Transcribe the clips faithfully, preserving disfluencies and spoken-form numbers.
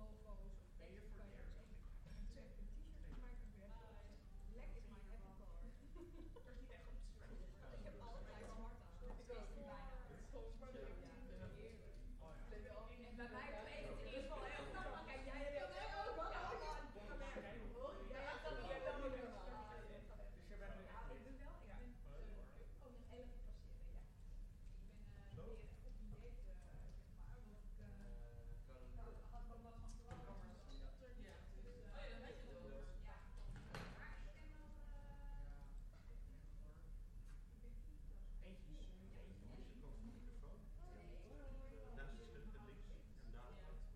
Ben je voor het eerst? Een t-shirt gemaakt en weer Black is my apple color. Dat is niet echt op te spreken. Ik heb altijd zwart aan. Ik weet het bijna. Het is gewoon zwart. Ja. Oh ja. En bij mij kleeft het in ieder geval heel goed. Kijk, jij hebt het ook. Ja, man. Jij hebt dat hier dan ook normaal. Dus je bent nu echt Ik doe wel. Ik ben ook nog heel even passeren, ja. Ik ben weer op dieet, zeg maar. Want ik had wel wat van corona. Ja. Oh ja, dat weet je wel. Ja. Maar ik ken wel... eentje is eentje is Je komt van de microfoon. Naast het stuk links en daar.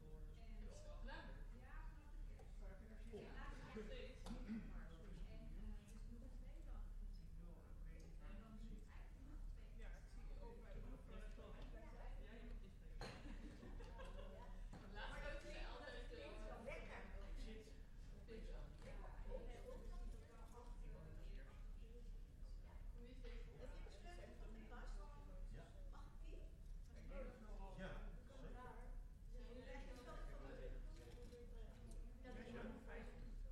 ja, ik zie ook bij de Maar dat klinkt altijd wel lekker. ik zit. Heb je besluit van de kast? Ja. Mag ik die? Ik denk dat nogal. Ja, zeker. Jullie leggen het wel voor. Ja, vijf.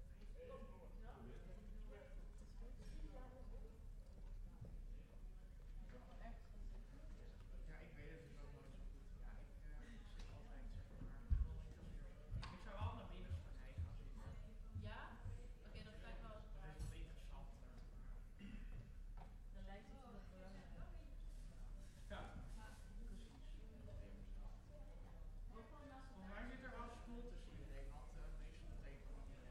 Ja, ik weet het dus ook nooit zo goed. Ja, ik, uh, ik zit altijd zeg maar. Ik zou wel naar binnen voor gaan zitten. Ja? Oké, okay, dat lijkt wel. Dat is wel interessant. Dan lijkt het wel belangrijk. Ja, precies. Volgens mij zit er wel een stoel tussen iedereen, want uh, meestal betekent dat iedereen.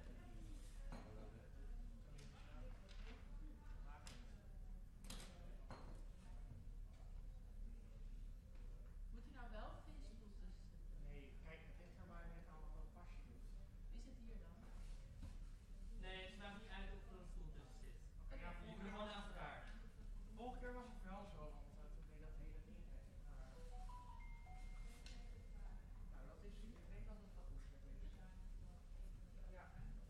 Moet hij nou wel feeststoel tussen zitten? Nee, kijk, het ligt er maar net aan wat pasje doet. Wie zit hier dan? Nee, het maakt niet uit of er een stoel tussen zit. Oké, ja, Je moet gewoon naast elkaar. vorige keer was het wel zo, want uh, toen deed dat hele ding. Uh, nou, dat is, ik denk dat het wel moeilijk is. Ja.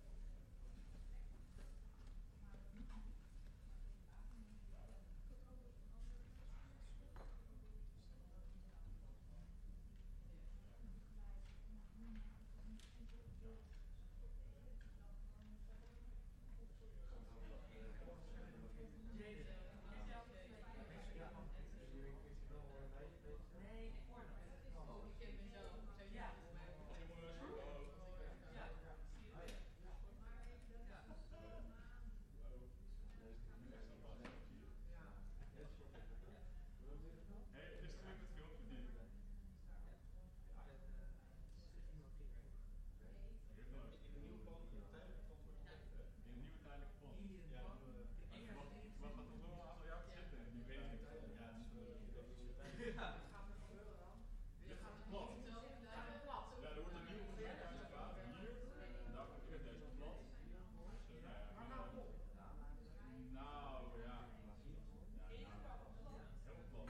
Jaden, is jouw Nee, ik hoor nog. Oh, ik ken mezelf. Zeg Ja. Ja. Hey, is het leuk het filmpje die? In de nieuwe pand, in de tijdelijke pand wordt het hè? In een nieuwe tijdelijke pand. Hier in de Ja, pand. we- Maar Wat, wat gaat er nog een aantal jaar te zitten? Die weet ik niet. ja, het is wel dat is de tijd. Ja. Wat gaat er gebeuren dan? Dit gaat het plat. Gaat het plat? Ja, er wordt een nieuwe vierduizend hier. En daar komt weer deze plat. Dus, uh, nou ja, Maar nou op. Nou ja. Ja, nou, helemaal plat.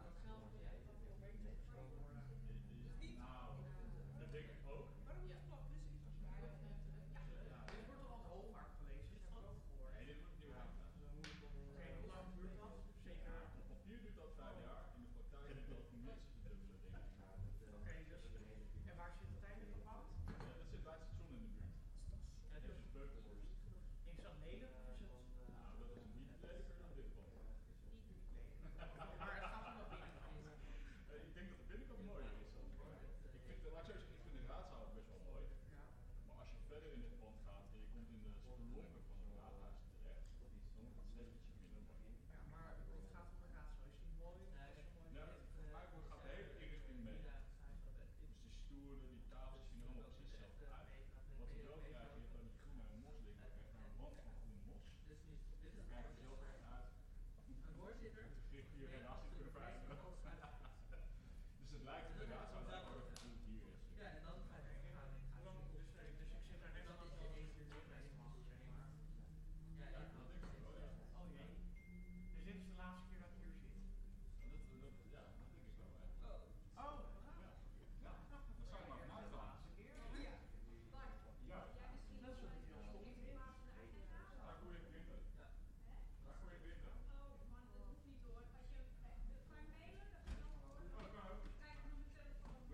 Nou, dat denk ik ook. Maar dat moet plat, dus is ja. Dit wordt al wat hooguit gelezen, is dat ook voor. Nee, dit wordt een nieuw huis. Oké, hoe lang duurt dat? Zeker. Op papier duurt dat vijf jaar. In de praktijk duurt dat minstens een dubbele, denk ik. Oké, dus. En waar zit het tijdelijke pand? Ja, dat zit bij het station in de buurt. Ja, Dat is Beukenhorst. is dat lelijk of is het? Nou, dat is niet lelijker dan dit pand. Maar het gaat er wel binnen. Eh, Ik denk dat de binnenkant mooier is. Ik vind, laat ik zo zeggen, ik vind de raadzaal best wel mooi. Maar als je verder in dit pand gaat en je komt in de spelonken van het raadhuis terecht, dan wordt het steeds ietsje minder mooi. Ja, maar het gaat om de raadsel. Is die mooi? Nee, Is die mooi? Ja, voor mij gaat de hele inrichting mee. Dus die stoelen, die tafels zien er allemaal precies hetzelfde uit. Wat je wel krijgt, je hebt dan die groene mosling, je krijgt een wand van groen mos. Dit is niet. Dit is Het kijkt er zelf echt uit. een voorzitter. De griffier en naast kunnen vijf. Dus het lijkt op de raadzaal dat het vervoerd hier is. Ja, en dan ga je gaan. Dus, nee, dus ik zit daar net Dat aan is het je eerste ding bij je mag, zeg maar. Ja, Ja, ik dat denk ik wel, ja. Oh jee. Dus dit is de laatste keer dat ik hier zit. Dat, dat, ja, dat denk ik wel, hè. Oh. Oh, Ja. Ja, dat zou ik maar vanuit de gaan. laatste keer. Ja. Ja, Dat is wel heel stom. daar kon je printen. Ja. Daar kon je printen. Oh man, dat hoeft niet hoor. Als je dat kan je mailen, dat kan ook hoor. Oh, dat kan ook. Kijk op mijn telefoon.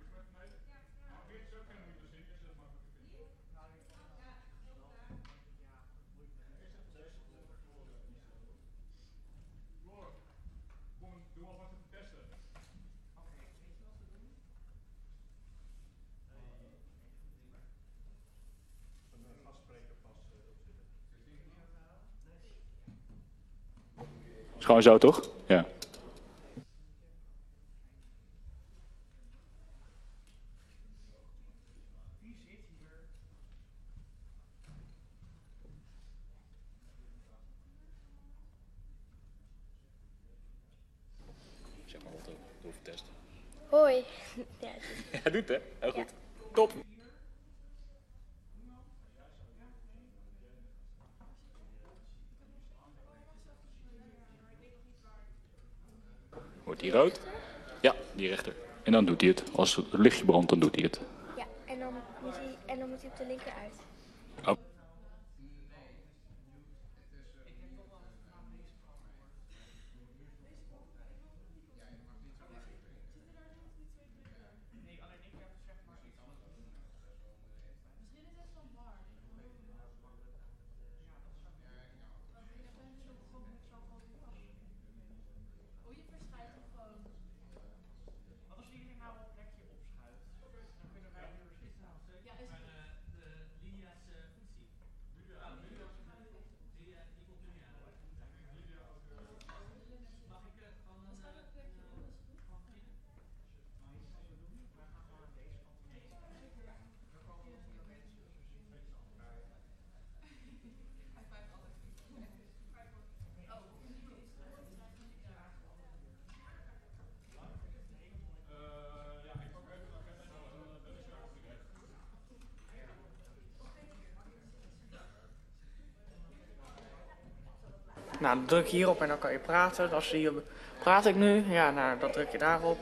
Is gewoon zo, toch? Ja. Zeg maar wat de hoeftest. Hoi. Ja, Ja, doet hè? Heel goed. Top. Wordt die rood? Ja, die rechter. En dan doet hij het. Als het lichtje brandt, dan doet hij het. ja en, dan moet hij, en dan moet hij op de linker uit. Oh. Nee, alleen ik heb zeg maar iets anders. Misschien is het wel warm. Ja, dat zou ik. Ik ben zo begonnen met zo'n grote pas. Oh, je verschuift hem gewoon. Wat als iedereen nou een plekje opschuift? Dan kunnen wij hier zitten. Ja, is Maar de, de Lia's uh, voetzie. Ja, Lydia, Lydia, die komt er niet aan. Mag ik uh, gewoon een... Uh, uh, gewoon beginnen? Wij gaan gewoon aan deze kant heen. Er komen nog meer mensen, dus we zien het allemaal. Uh, ja, ik pak even de agenda en dan ben ik zo op de weg. Nou, dan druk je hierop en dan kan je praten. Als je hier praat ik nu, ja, nou, dan druk je daarop.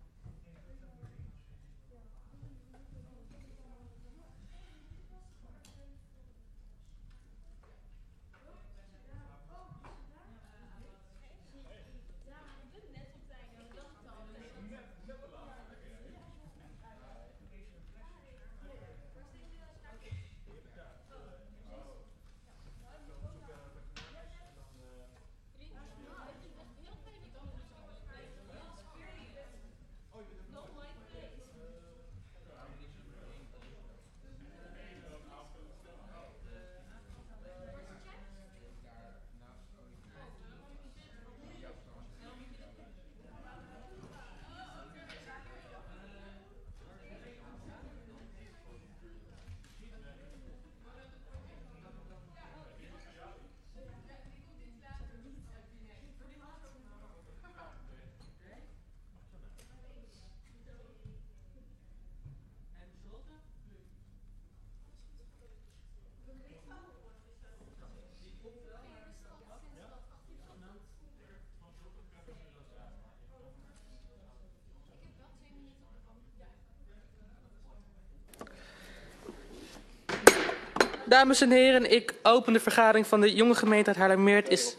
Dames en heren, ik open de vergadering van de jonge gemeente uit Haarlemmermeer. Is...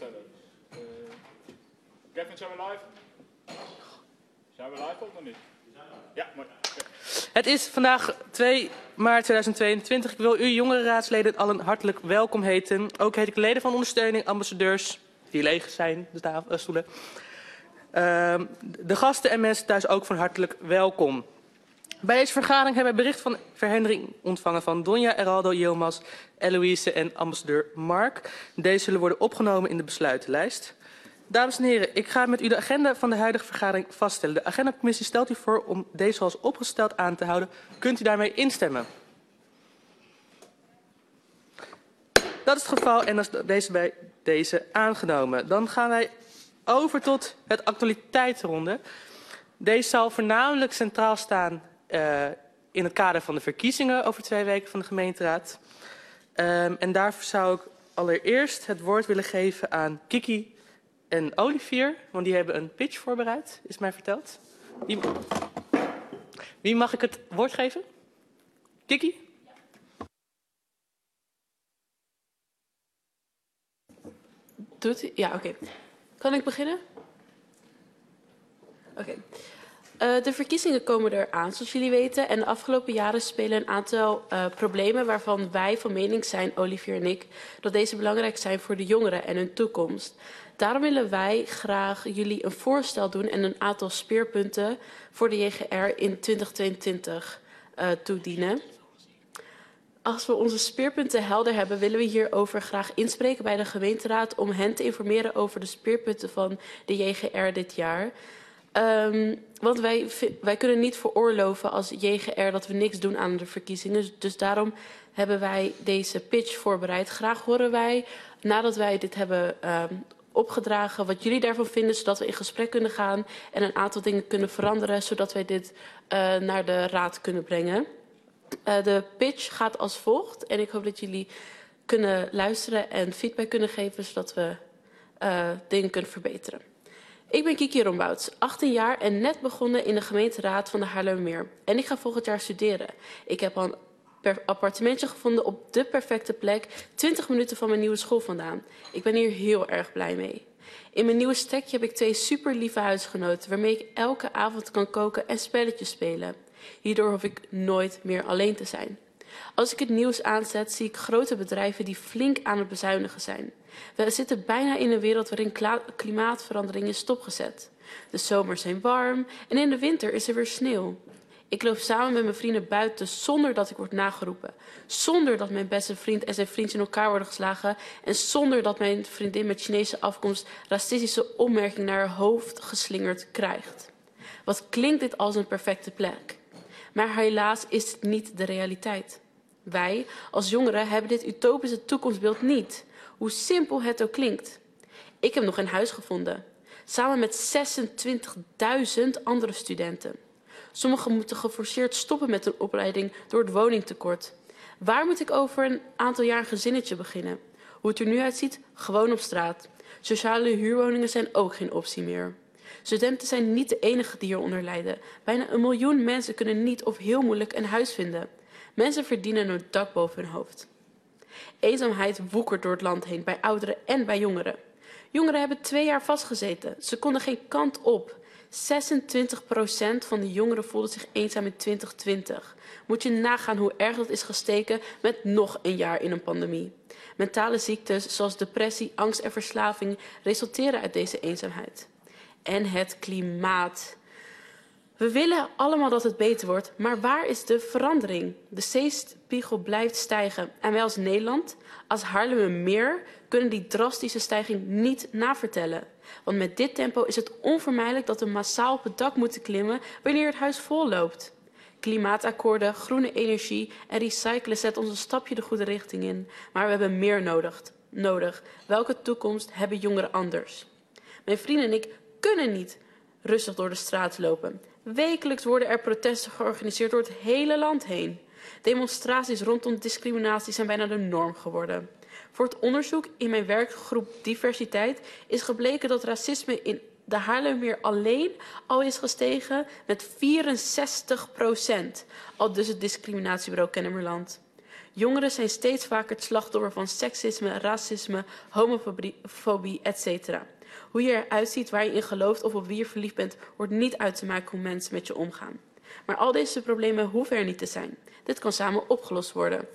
Kevin, zijn we live? Zijn we live of nog niet? Ja, mooi. Het is vandaag twee maart tweeduizend tweeëntwintig. Ik wil u jongere raadsleden allen hartelijk welkom heten. Ook heet ik leden van ondersteuning, ambassadeurs, die leeg zijn, de tafel, uh, stoelen. Uh, de gasten en mensen thuis ook van hartelijk welkom. Bij deze vergadering hebben we bericht van verhendering ontvangen van Donja, Eraldo, Yilmaz, Eloïse en ambassadeur Mark. Deze zullen worden opgenomen in de besluitenlijst. Dames en heren, ik ga met u de agenda van de huidige vergadering vaststellen. De agendacommissie stelt u voor om deze zoals opgesteld aan te houden. Kunt u daarmee instemmen? Dat is het geval en dan is deze bij deze aangenomen. Dan gaan wij over tot het actualiteitenronde. Deze zal voornamelijk centraal staan uh, in het kader van de verkiezingen over twee weken van de gemeenteraad. Um, en daarvoor zou ik allereerst het woord willen geven aan Kiki en Olivier, want die hebben een pitch voorbereid, is mij verteld. Wie, wie mag ik het woord geven? Kiki? Doet hij? Ja, oké. Okay. Kan ik beginnen? Oké. Okay. Uh, de verkiezingen komen eraan, zoals jullie weten. En de afgelopen jaren spelen een aantal uh, problemen waarvan wij van mening zijn, Olivier en ik, dat deze belangrijk zijn voor de jongeren en hun toekomst. Daarom willen wij graag jullie een voorstel doen en een aantal speerpunten voor de J G R in twintig tweeëntwintig uh, toedienen. Als we onze speerpunten helder hebben, willen we hierover graag inspreken bij de gemeenteraad om hen te informeren over de speerpunten van de J G R dit jaar. Um, want wij, wij kunnen niet veroorloven als J G R dat we niks doen aan de verkiezingen. Dus daarom hebben wij deze pitch voorbereid. Graag horen wij, nadat wij dit hebben um, opgedragen, wat jullie daarvan vinden, zodat we in gesprek kunnen gaan en een aantal dingen kunnen veranderen, zodat wij dit uh, naar de raad kunnen brengen. Uh, de pitch gaat als volgt en ik hoop dat jullie kunnen luisteren en feedback kunnen geven, zodat we uh, dingen kunnen verbeteren. Ik ben Kiki Rombouts, achttien jaar en net begonnen in de gemeenteraad van de Haarlemmermeer. En ik ga volgend jaar studeren. Ik heb al een appartementje gevonden op de perfecte plek, twintig minuten van mijn nieuwe school vandaan. Ik ben hier heel erg blij mee. In mijn nieuwe stekje heb ik twee super lieve huisgenoten, waarmee ik elke avond kan koken en spelletjes spelen. Hierdoor hoef ik nooit meer alleen te zijn. Als ik het nieuws aanzet, zie ik grote bedrijven die flink aan het bezuinigen zijn. We zitten bijna in een wereld waarin klimaatverandering is stopgezet. De zomers zijn warm en in de winter is er weer sneeuw. Ik loop samen met mijn vrienden buiten zonder dat ik word nageroepen. Zonder dat mijn beste vriend en zijn vriendje in elkaar worden geslagen. En zonder dat mijn vriendin met Chinese afkomst racistische opmerkingen naar haar hoofd geslingerd krijgt. Wat klinkt dit als een perfecte plek? Maar helaas is het niet de realiteit. Wij, als jongeren, hebben dit utopische toekomstbeeld niet. Hoe simpel het ook klinkt. Ik heb nog een huis gevonden. Samen met zesentwintigduizend andere studenten. Sommigen moeten geforceerd stoppen met een opleiding door het woningtekort. Waar moet ik over een aantal jaar een gezinnetje beginnen? Hoe het er nu uitziet? Gewoon op straat. Sociale huurwoningen zijn ook geen optie meer. Studenten zijn niet de enige die hieronder lijden. Bijna een miljoen mensen kunnen niet of heel moeilijk een huis vinden. Mensen verdienen een dak boven hun hoofd. Eenzaamheid woekert door het land heen, bij ouderen en bij jongeren. Jongeren hebben twee jaar vastgezeten. Ze konden geen kant op. zesentwintig procent van de jongeren voelde zich eenzaam in twintig twintig. Moet je nagaan hoe erg dat is gesteken met nog een jaar in een pandemie. Mentale ziektes zoals depressie, angst en verslaving resulteren uit deze eenzaamheid. En het klimaat. We willen allemaal dat het beter wordt, maar waar is de verandering? De zeespiegel blijft stijgen en wij als Nederland, als Haarlemmermeer, kunnen die drastische stijging niet navertellen. Want met dit tempo is het onvermijdelijk dat we massaal op het dak moeten klimmen wanneer het huis vol loopt. Klimaatakkoorden, groene energie en recyclen zetten ons een stapje de goede richting in. Maar we hebben meer nodig. nodig. Welke toekomst hebben jongeren anders? Mijn vrienden en ik kunnen niet rustig door de straat lopen. Wekelijks worden er protesten georganiseerd door het hele land heen. Demonstraties rondom discriminatie zijn bijna de norm geworden. Voor het onderzoek in mijn werkgroep Diversiteit is gebleken dat racisme in de Haarlemmermeer alleen al is gestegen met vierenzestig procent, al dus het discriminatiebureau Kennemerland. Jongeren zijn steeds vaker het slachtoffer van seksisme, racisme, homofobie, et cetera. Hoe je eruit ziet, waar je in gelooft of op wie je verliefd bent, wordt niet uit te maken hoe mensen met je omgaan. Maar al deze problemen hoeven er niet te zijn. Dit kan samen opgelost worden.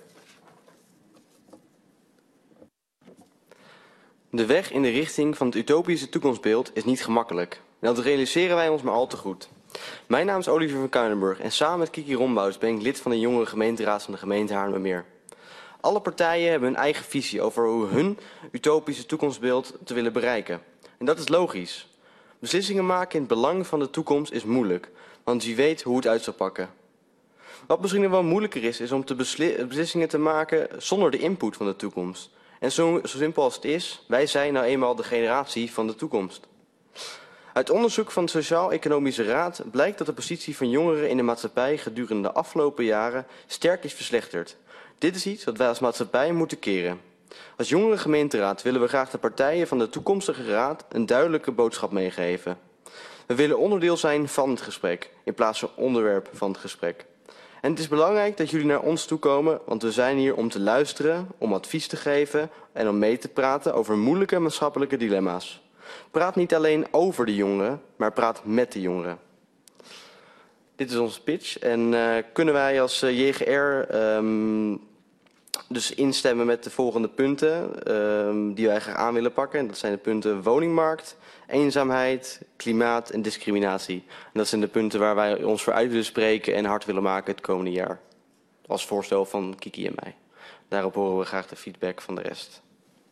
De weg in de richting van het utopische toekomstbeeld is niet gemakkelijk. En dat realiseren wij ons maar al te goed. Mijn naam is Olivier van Kuinenburg en samen met Kiki Rombouts ben ik lid van de jongere gemeenteraad van de gemeente Haarlemmermeer. Alle partijen hebben hun eigen visie over hoe hun utopische toekomstbeeld te willen bereiken. En dat is logisch. Beslissingen maken in het belang van de toekomst is moeilijk, want wie weet hoe het uit zal pakken. Wat misschien nog wel moeilijker is, is om te besli- beslissingen te maken zonder de input van de toekomst. En zo, zo simpel als het is, wij zijn nou eenmaal de generatie van de toekomst. Uit onderzoek van de Sociaal-Economische Raad blijkt dat de positie van jongeren in de maatschappij gedurende de afgelopen jaren sterk is verslechterd. Dit is iets wat wij als maatschappij moeten keren. Als jongere gemeenteraad willen we graag de partijen van de toekomstige raad een duidelijke boodschap meegeven. We willen onderdeel zijn van het gesprek, in plaats van onderwerp van het gesprek. En het is belangrijk dat jullie naar ons toe komen, want we zijn hier om te luisteren, om advies te geven en om mee te praten over moeilijke maatschappelijke dilemma's. Praat niet alleen over de jongeren, maar praat met de jongeren. Dit is onze pitch en uh, kunnen wij als uh, J G R um, dus instemmen met de volgende punten um, die wij graag aan willen pakken. En dat zijn de punten woningmarkt, eenzaamheid, klimaat en discriminatie. En dat zijn de punten waar wij ons voor uit willen spreken en hard willen maken het komende jaar. Als voorstel van Kiki en mij. Daarop horen we graag de feedback van de rest.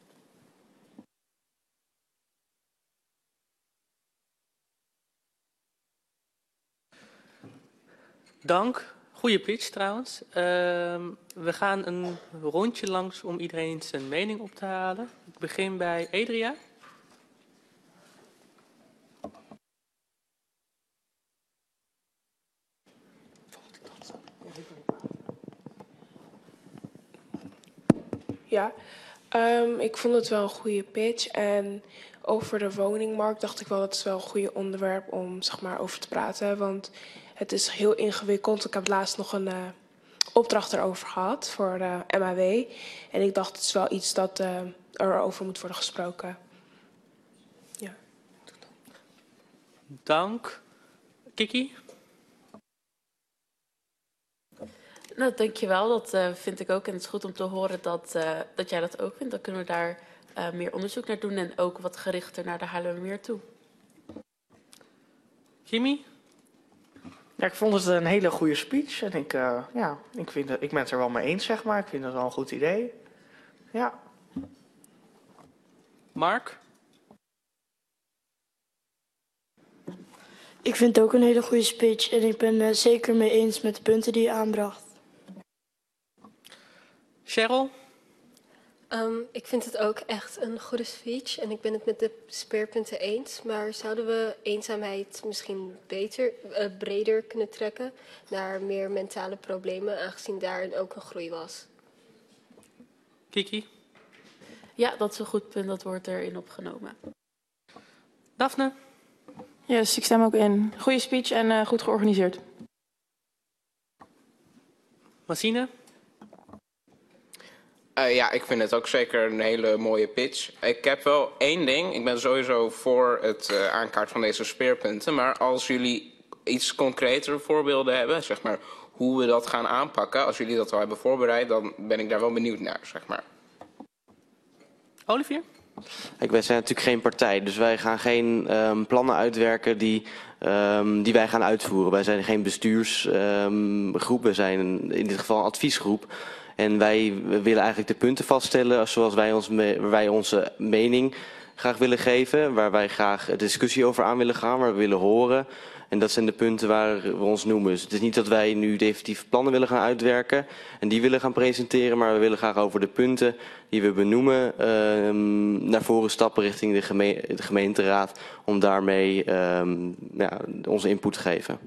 Dank. Goeie pitch trouwens. Uh, we gaan een rondje langs om iedereen zijn mening op te halen. Ik begin bij Adria. Ja, um, ik vond het wel een goede pitch. En over de woningmarkt dacht ik wel dat het wel een goede onderwerp om zeg maar, over te praten. Want het is heel ingewikkeld. Ik heb laatst nog een uh, opdracht erover gehad voor de M A W. En ik dacht het is wel iets dat uh, erover moet worden gesproken. Ja. Dank. Kiki? Nou, dankjewel. Dat uh, vind ik ook. En het is goed om te horen dat, uh, dat jij dat ook vindt. Dan kunnen we daar uh, meer onderzoek naar doen en ook wat gerichter naar de Haarlemmermeer toe. Jimmy? Ja, ik vond het een hele goede speech. En ik, uh, ja, ik, vind het, ik ben het er wel mee eens, zeg maar. Ik vind het wel een goed idee. Ja. Mark? Ik vind het ook een hele goede speech. En ik ben het zeker mee eens met de punten die je aanbracht. Cheryl? Um, ik vind het ook echt een goede speech en ik ben het met de speerpunten eens. Maar zouden we eenzaamheid misschien beter, uh, breder kunnen trekken naar meer mentale problemen, aangezien daar ook een groei was? Kiki? Ja, dat is een goed punt. Dat wordt erin opgenomen. Daphne? Yes, ik stem ook in. Goede speech en uh, goed georganiseerd. Massine? Uh, ja, ik vind het ook zeker een hele mooie pitch. Ik heb wel één ding. Ik ben sowieso voor het uh, aankaart van deze speerpunten. Maar als jullie iets concretere voorbeelden hebben, zeg maar, hoe we dat gaan aanpakken, als jullie dat al hebben voorbereid, dan ben ik daar wel benieuwd naar, zeg maar. Olivier? Kijk, wij zijn natuurlijk geen partij, dus wij gaan geen um, plannen uitwerken die, um, die wij gaan uitvoeren. Wij zijn geen bestuursgroep, um, we zijn een, in dit geval een adviesgroep. En wij willen eigenlijk de punten vaststellen zoals wij, ons me, wij onze mening graag willen geven. Waar wij graag de discussie over aan willen gaan, waar we willen horen. En dat zijn de punten waar we ons noemen. Dus het is niet dat wij nu definitief plannen willen gaan uitwerken en die willen gaan presenteren. Maar we willen graag over de punten die we benoemen uh, naar voren stappen richting de, geme de gemeenteraad. Om daarmee uh, ja, onze input te geven.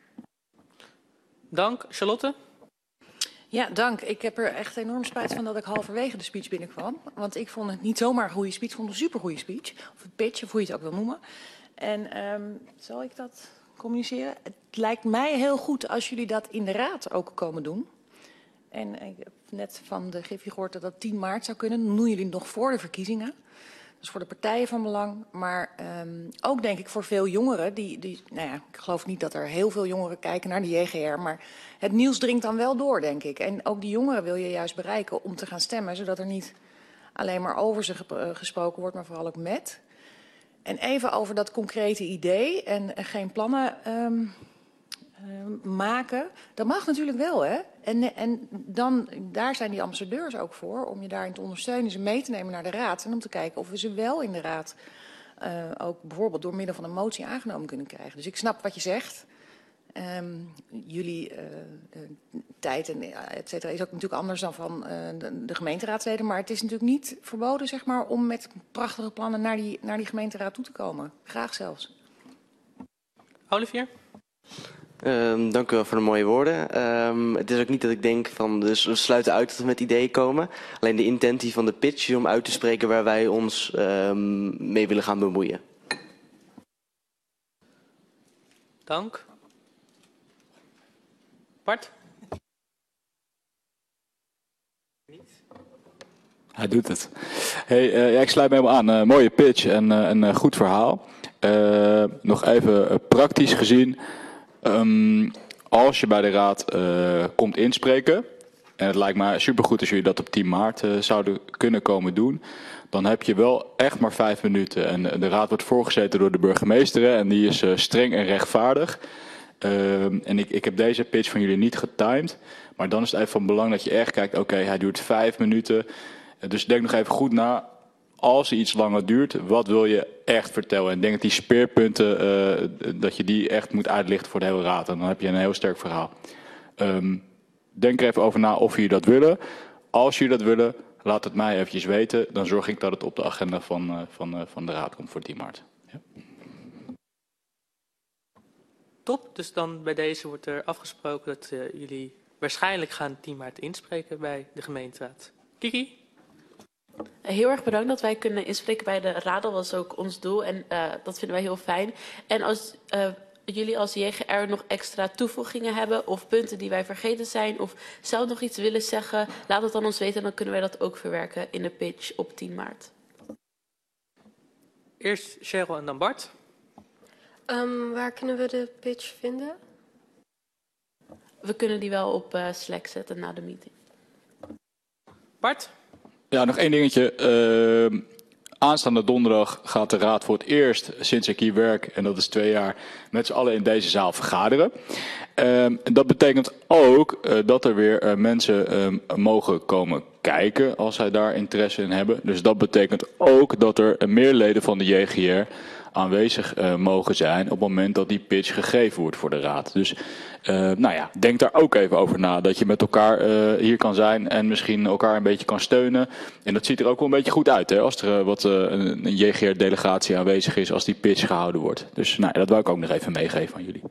Dank. Charlotte? Ja, dank. Ik heb er echt enorm spijt van dat ik halverwege de speech binnenkwam. Want ik vond het niet zomaar een goede speech, ik vond het een supergoeie speech. Of een pitch, of hoe je het ook wil noemen. En um, zal ik dat communiceren? Het lijkt mij heel goed als jullie dat in de raad ook komen doen. En ik heb net van de Griffie gehoord dat dat tien maart zou kunnen. Dan doen jullie nog voor de verkiezingen. Dat is voor de partijen van belang. Maar um, ook denk ik voor veel jongeren. Die, die, nou ja, ik geloof niet dat er heel veel jongeren kijken naar de J G R. Maar het nieuws dringt dan wel door, denk ik. En ook die jongeren wil je juist bereiken om te gaan stemmen. Zodat er niet alleen maar over ze gesproken wordt, maar vooral ook met. En even over dat concrete idee en geen plannen um, uh, maken. Dat mag natuurlijk wel, hè. En, en dan, daar zijn die ambassadeurs ook voor, om je daarin te ondersteunen, ze mee te nemen naar de raad. En om te kijken of we ze wel in de raad uh, ook bijvoorbeeld door middel van een motie aangenomen kunnen krijgen. Dus ik snap wat je zegt. Um, jullie uh, uh, tijd en et cetera is ook natuurlijk anders dan van uh, de, de gemeenteraadsleden. Maar het is natuurlijk niet verboden, zeg maar, om met prachtige plannen naar die, naar die gemeenteraad toe te komen. Graag zelfs. Olivier? Um, dank u wel voor de mooie woorden. Um, het is ook niet dat ik denk van, dus we sluiten uit dat we met ideeën komen. Alleen de intentie van de pitch is om uit te spreken waar wij ons um, mee willen gaan bemoeien. Dank. Bart? Hij doet het. Hey, uh, ja, ik sluit me helemaal aan. Uh, mooie pitch en uh, een uh, goed verhaal. Uh, nog even uh, praktisch gezien. Um, als je bij de raad uh, komt inspreken, en het lijkt me supergoed als jullie dat op tien maart uh, zouden kunnen komen doen, dan heb je wel echt maar vijf minuten. En uh, de raad wordt voorgezeten door de burgemeester hè, en die is uh, streng en rechtvaardig. Uh, en ik, ik heb deze pitch van jullie niet getimed, Maar dan is het even van belang dat je echt kijkt, oké, okay, hij duurt vijf minuten. Dus denk nog even goed na. Als hij iets langer duurt, wat wil je echt vertellen? En denk dat die speerpunten, uh, dat je die echt moet uitlichten voor de hele raad. En dan heb je een heel sterk verhaal. Um, denk er even over na of jullie dat willen. Als jullie dat willen, laat het mij eventjes weten. Dan zorg ik dat het op de agenda van, uh, van, uh, van de raad komt voor tien maart. Ja. Top, dus dan bij deze wordt er afgesproken dat uh, jullie waarschijnlijk gaan tien maart inspreken bij de gemeenteraad. Kiki? Heel erg bedankt dat wij kunnen inspreken bij de raad. Dat was ook ons doel en uh, dat vinden wij heel fijn. En als uh, jullie als J G R nog extra toevoegingen hebben of punten die wij vergeten zijn of zelf nog iets willen zeggen, laat het dan ons weten en dan kunnen wij dat ook verwerken in de pitch op tien maart. Eerst Cheryl en dan Bart. Um, waar kunnen we de pitch vinden? We kunnen die wel op uh, Slack zetten na de meeting. Bart? Ja, nog één dingetje. Uh, aanstaande donderdag gaat de raad voor het eerst sinds ik hier werk, en dat is twee jaar, met z'n allen in deze zaal vergaderen. Uh, dat betekent ook uh, dat er weer uh, mensen uh, mogen komen kijken als zij daar interesse in hebben. Dus dat betekent ook dat er uh, meer leden van de J G R aanwezig uh, mogen zijn op het moment dat die pitch gegeven wordt voor de raad. Dus uh, nou ja, denk daar ook even over na. Dat je met elkaar uh, hier kan zijn en misschien elkaar een beetje kan steunen. En dat ziet er ook wel een beetje goed uit, hè, als er uh, wat uh, een, een J G R-delegatie aanwezig is als die pitch gehouden wordt. Dus nou ja, dat wou ik ook nog even meegeven aan jullie.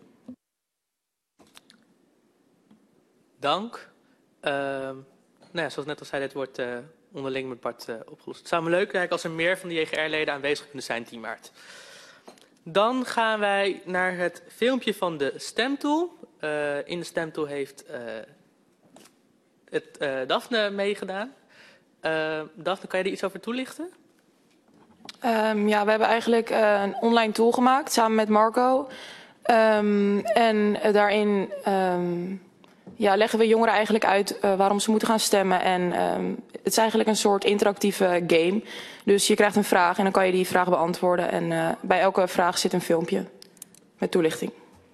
Dank. Uh, nou ja, zoals net al zei, dit wordt uh, onderling met Bart uh, opgelost. Het zou me leuk lijken als er meer van de J G R-leden aanwezig kunnen zijn tien maart. Dan gaan wij naar het filmpje van de stemtool. Uh, in de stemtool heeft uh, het, uh, Daphne meegedaan. Uh, Daphne, kan je er iets over toelichten? Um, ja, we hebben eigenlijk uh, een online tool gemaakt samen met Marco. Um, en uh, daarin um, ja, leggen we jongeren eigenlijk uit uh, waarom ze moeten gaan stemmen. En um, het is eigenlijk een soort interactieve game. Dus je krijgt een vraag en dan kan je die vraag beantwoorden. En uh, bij elke vraag zit een filmpje met toelichting.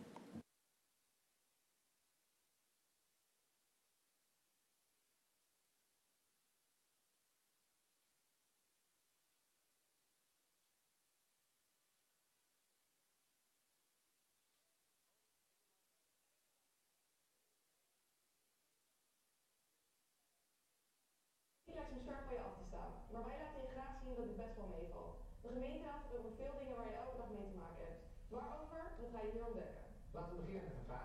Lijkt om scherp van je af te staan, maar wij laten je graag zien dat het best wel meevalt. De gemeenteraad gaat over veel dingen waar je elke dag mee te maken hebt. Waarover? Dat ga je hier ontdekken. Laten we beginnen met een vraag.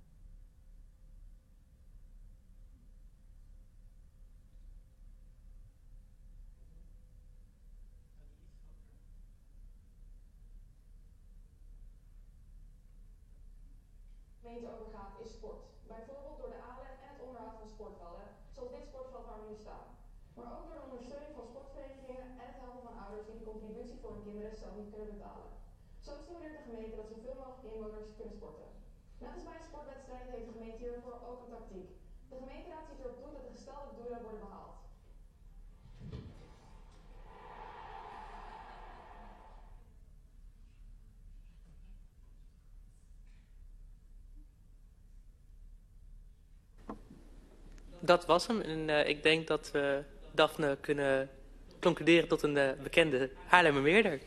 Gemeente overgaat is sport. Bijvoorbeeld door de aanleg en het onderhoud van sportvelden, zoals dit sportveld waar we nu staan. Maar ook door de ondersteuning van sportverenigingen en het helpen van ouders die de contributie voor hun kinderen zelf niet kunnen betalen. Zo stimuleert de gemeente dat zoveel mogelijk inwoners kunnen sporten. Net als bij een sportwedstrijd heeft de gemeente hiervoor ook een tactiek. De gemeenteraad ziet erop toe dat de gestelde doelen worden behaald. Dat was hem. En uh, ik denk dat we Daphne kunnen concluderen tot een uh, bekende Haarlemmermeerder.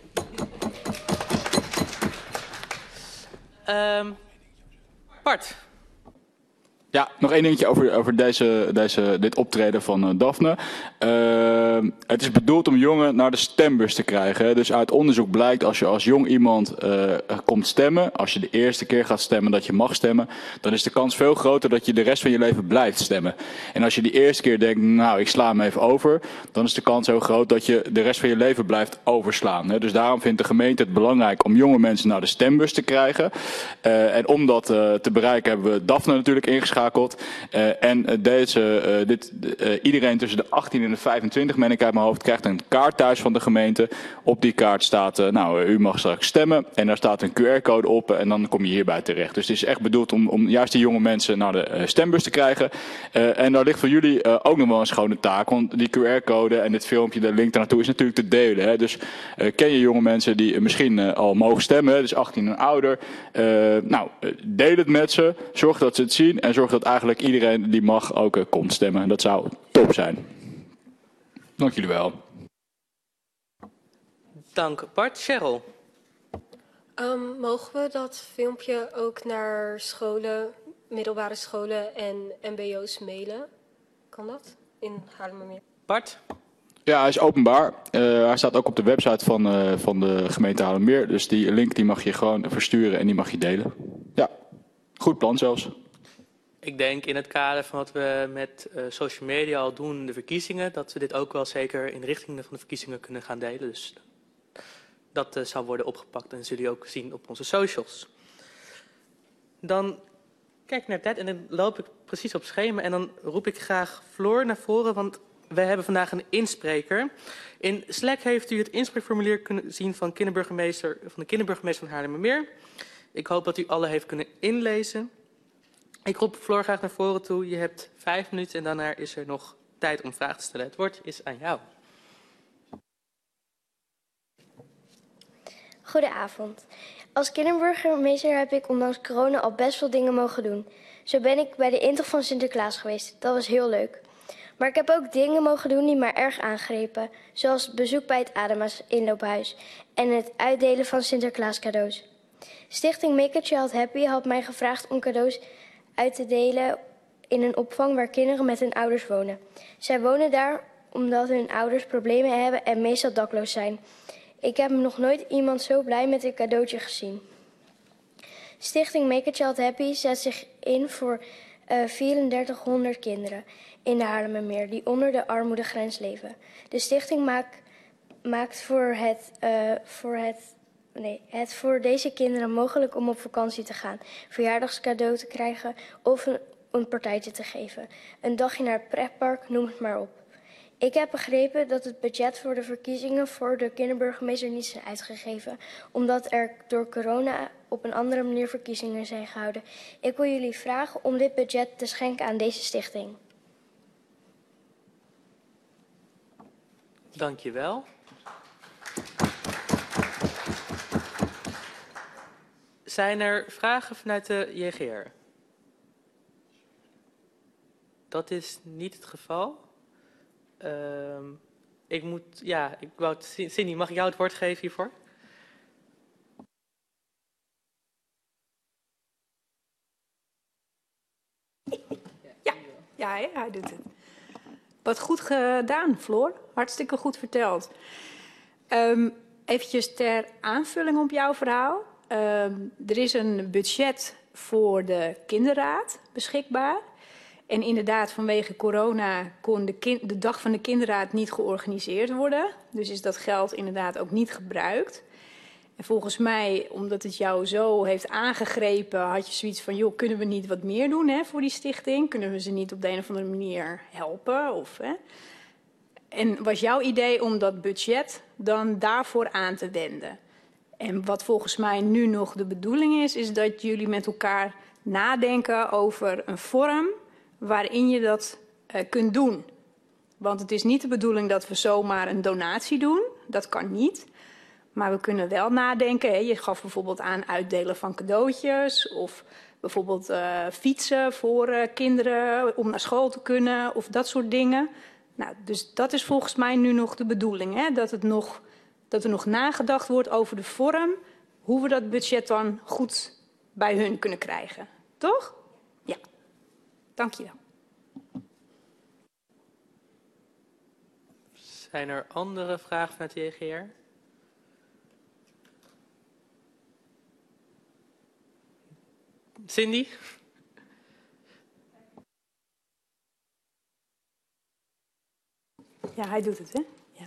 Um, Bart. Ja, nog één dingetje over, over deze, deze, dit optreden van uh, Daphne. Uh, het is bedoeld om jongeren naar de stembus te krijgen. Hè. Dus uit onderzoek blijkt als je als jong iemand uh, komt stemmen, als je de eerste keer gaat stemmen dat je mag stemmen, dan is de kans veel groter dat je de rest van je leven blijft stemmen. En als je die eerste keer denkt, nou ik sla hem even over, dan is de kans heel groot dat je de rest van je leven blijft overslaan. Hè. Dus daarom vindt de gemeente het belangrijk om jonge mensen naar de stembus te krijgen. Uh, en om dat uh, te bereiken hebben we Daphne natuurlijk ingeschakeld. Uh, en uh, deze, uh, dit, uh, iedereen tussen de achttien en de vijfentwintig, meen ik uit mijn hoofd, krijgt een kaart thuis van de gemeente. Op die kaart staat, uh, nou, uh, u mag straks stemmen. En daar staat een Q R-code op uh, en dan kom je hierbij terecht. Dus het is echt bedoeld om, om juist die jonge mensen naar de uh, stembus te krijgen. Uh, en daar ligt voor jullie uh, ook nog wel een schone taak. Want die Q R-code en dit filmpje, de link daarnaartoe, is natuurlijk te delen. Hè? Dus uh, ken je jonge mensen die uh, misschien uh, al mogen stemmen, dus achttien en ouder. Uh, nou, uh, deel het met ze. Zorg dat ze het zien en zorg dat eigenlijk iedereen die mag ook uh, komt stemmen. Dat zou top zijn. Dank jullie wel. Dank Bart. Cheryl. Um, mogen we dat filmpje ook naar scholen, middelbare scholen en mbo's mailen? Kan dat? In Haarlemmermeer. Bart? Ja, hij is openbaar. Uh, hij staat ook op de website van, uh, van de gemeente Haarlemmermeer. Dus die link die mag je gewoon versturen en die mag je delen. Ja, goed plan zelfs. Ik denk in het kader van wat we met uh, social media al doen, de verkiezingen, dat we dit ook wel zeker in richting van de verkiezingen kunnen gaan delen. Dus dat uh, zal worden opgepakt en zullen jullie ook zien op onze socials. Dan kijk ik naar de tijd en dan loop ik precies op schema en dan roep ik graag Floor naar voren, want we hebben vandaag een inspreker. In Slack heeft u het inspreekformulier kunnen zien van, kinderburgemeester, van de kinderburgemeester van Haarlemmermeer. Ik hoop dat u alle heeft kunnen inlezen. Ik roep Floor graag naar voren toe. Je hebt vijf minuten en daarna is er nog tijd om vragen te stellen. Het woord is aan jou. Goedenavond. Als kinderburgemeester heb ik ondanks corona al best veel dingen mogen doen. Zo ben ik bij de intocht van Sinterklaas geweest. Dat was heel leuk. Maar ik heb ook dingen mogen doen die mij erg aangrepen. Zoals het bezoek bij het Adema's inloophuis en het uitdelen van Sinterklaas cadeaus. Stichting Make a Child Happy had mij gevraagd om cadeaus uit te delen in een opvang waar kinderen met hun ouders wonen. Zij wonen daar omdat hun ouders problemen hebben en meestal dakloos zijn. Ik heb nog nooit iemand zo blij met een cadeautje gezien. Stichting Make a Child Happy zet zich in voor uh, drieënveertighonderd kinderen in de Haarlemmermeer die onder de armoedegrens leven. De stichting maakt, maakt voor, het, uh, voor, het, nee, het voor deze kinderen mogelijk om op vakantie te gaan, verjaardagscadeau te krijgen of een, een partijtje te geven. Een dagje naar het pretpark, noem het maar op. Ik heb begrepen dat het budget voor de verkiezingen voor de kinderburgemeester niet is uitgegeven, omdat er door corona op een andere manier verkiezingen zijn gehouden. Ik wil jullie vragen om dit budget te schenken aan deze stichting. Dank je wel. Zijn er vragen vanuit de J G R? Dat is niet het geval. Uh, ik moet, ja, ik wou, Cindy, mag ik jou het woord geven hiervoor? Ja, ja, ja, hij doet het. Wat goed gedaan, Floor. Hartstikke goed verteld. Um, eventjes ter aanvulling op jouw verhaal. Um, er is een budget voor de kinderraad beschikbaar. En inderdaad, vanwege corona kon de, kind, de dag van de kinderraad niet georganiseerd worden. Dus is dat geld inderdaad ook niet gebruikt. En volgens mij, omdat het jou zo heeft aangegrepen, had je zoiets van, joh, kunnen we niet wat meer doen hè, voor die stichting? Kunnen we ze niet op de een of andere manier helpen? Of, hè? En was jouw idee om dat budget dan daarvoor aan te wenden? En wat volgens mij nu nog de bedoeling is, is dat jullie met elkaar nadenken over een vorm waarin je dat uh, kunt doen. Want het is niet de bedoeling dat we zomaar een donatie doen. Dat kan niet. Maar we kunnen wel nadenken. Hè. Je gaf bijvoorbeeld aan uitdelen van cadeautjes. Of bijvoorbeeld uh, fietsen voor uh, kinderen om naar school te kunnen. Of dat soort dingen. Nou, dus dat is volgens mij nu nog de bedoeling. Hè. Dat, het nog, dat er nog nagedacht wordt over de vorm. Hoe we dat budget dan goed bij hun kunnen krijgen. Toch? Ja. Dank je wel. Zijn er andere vragen vanuit de J G R? Cindy? Ja, hij doet het, hè? Ja.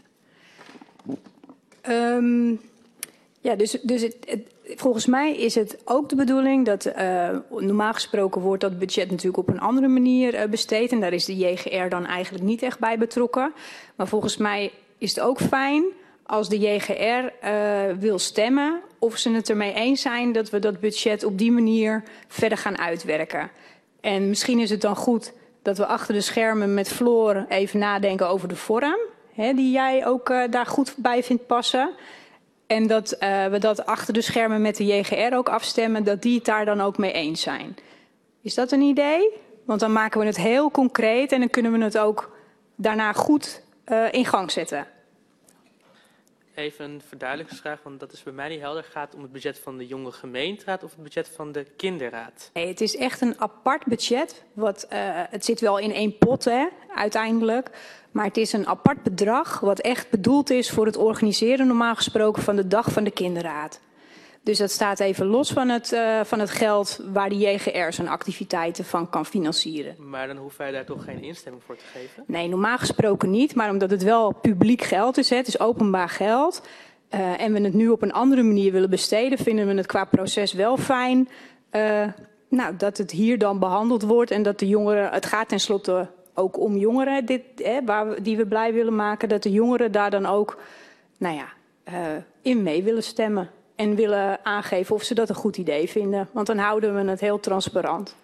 Um, ja, dus, dus het, het, volgens mij is het ook de bedoeling dat uh, normaal gesproken wordt dat budget natuurlijk op een andere manier uh, besteed. En daar is de J G R dan eigenlijk niet echt bij betrokken. Maar volgens mij is het ook fijn als de J G R uh, wil stemmen of ze het ermee eens zijn dat we dat budget op die manier verder gaan uitwerken. En misschien is het dan goed dat we achter de schermen met Floor even nadenken over de vorm, hè, die jij ook uh, daar goed bij vindt passen. En dat uh, we dat achter de schermen met de J G R ook afstemmen, dat die het daar dan ook mee eens zijn. Is dat een idee? Want dan maken we het heel concreet en dan kunnen we het ook daarna goed uh, in gang zetten. Even een verduidelijkingsvraag, want dat is bij mij niet helder. Gaat het om het budget van de jonge gemeenteraad of het budget van de kinderraad? Nee, het is echt een apart budget. Wat, uh, het zit wel in één pot, hè, uiteindelijk. Maar het is een apart bedrag wat echt bedoeld is voor het organiseren normaal gesproken van de dag van de kinderraad. Dus dat staat even los van het, uh, van het geld waar de J G R zijn activiteiten van kan financieren. Maar dan hoeven wij daar toch geen instemming voor te geven? Nee, normaal gesproken niet. Maar omdat het wel publiek geld is, hè, het is openbaar geld. Uh, en we het nu op een andere manier willen besteden, vinden we het qua proces wel fijn. Uh, nou, dat het hier dan behandeld wordt en dat de jongeren, het gaat tenslotte ook om jongeren dit, hè, waar we, die we blij willen maken, dat de jongeren daar dan ook nou ja, uh, in mee willen stemmen. En willen aangeven of ze dat een goed idee vinden. Want dan houden we het heel transparant.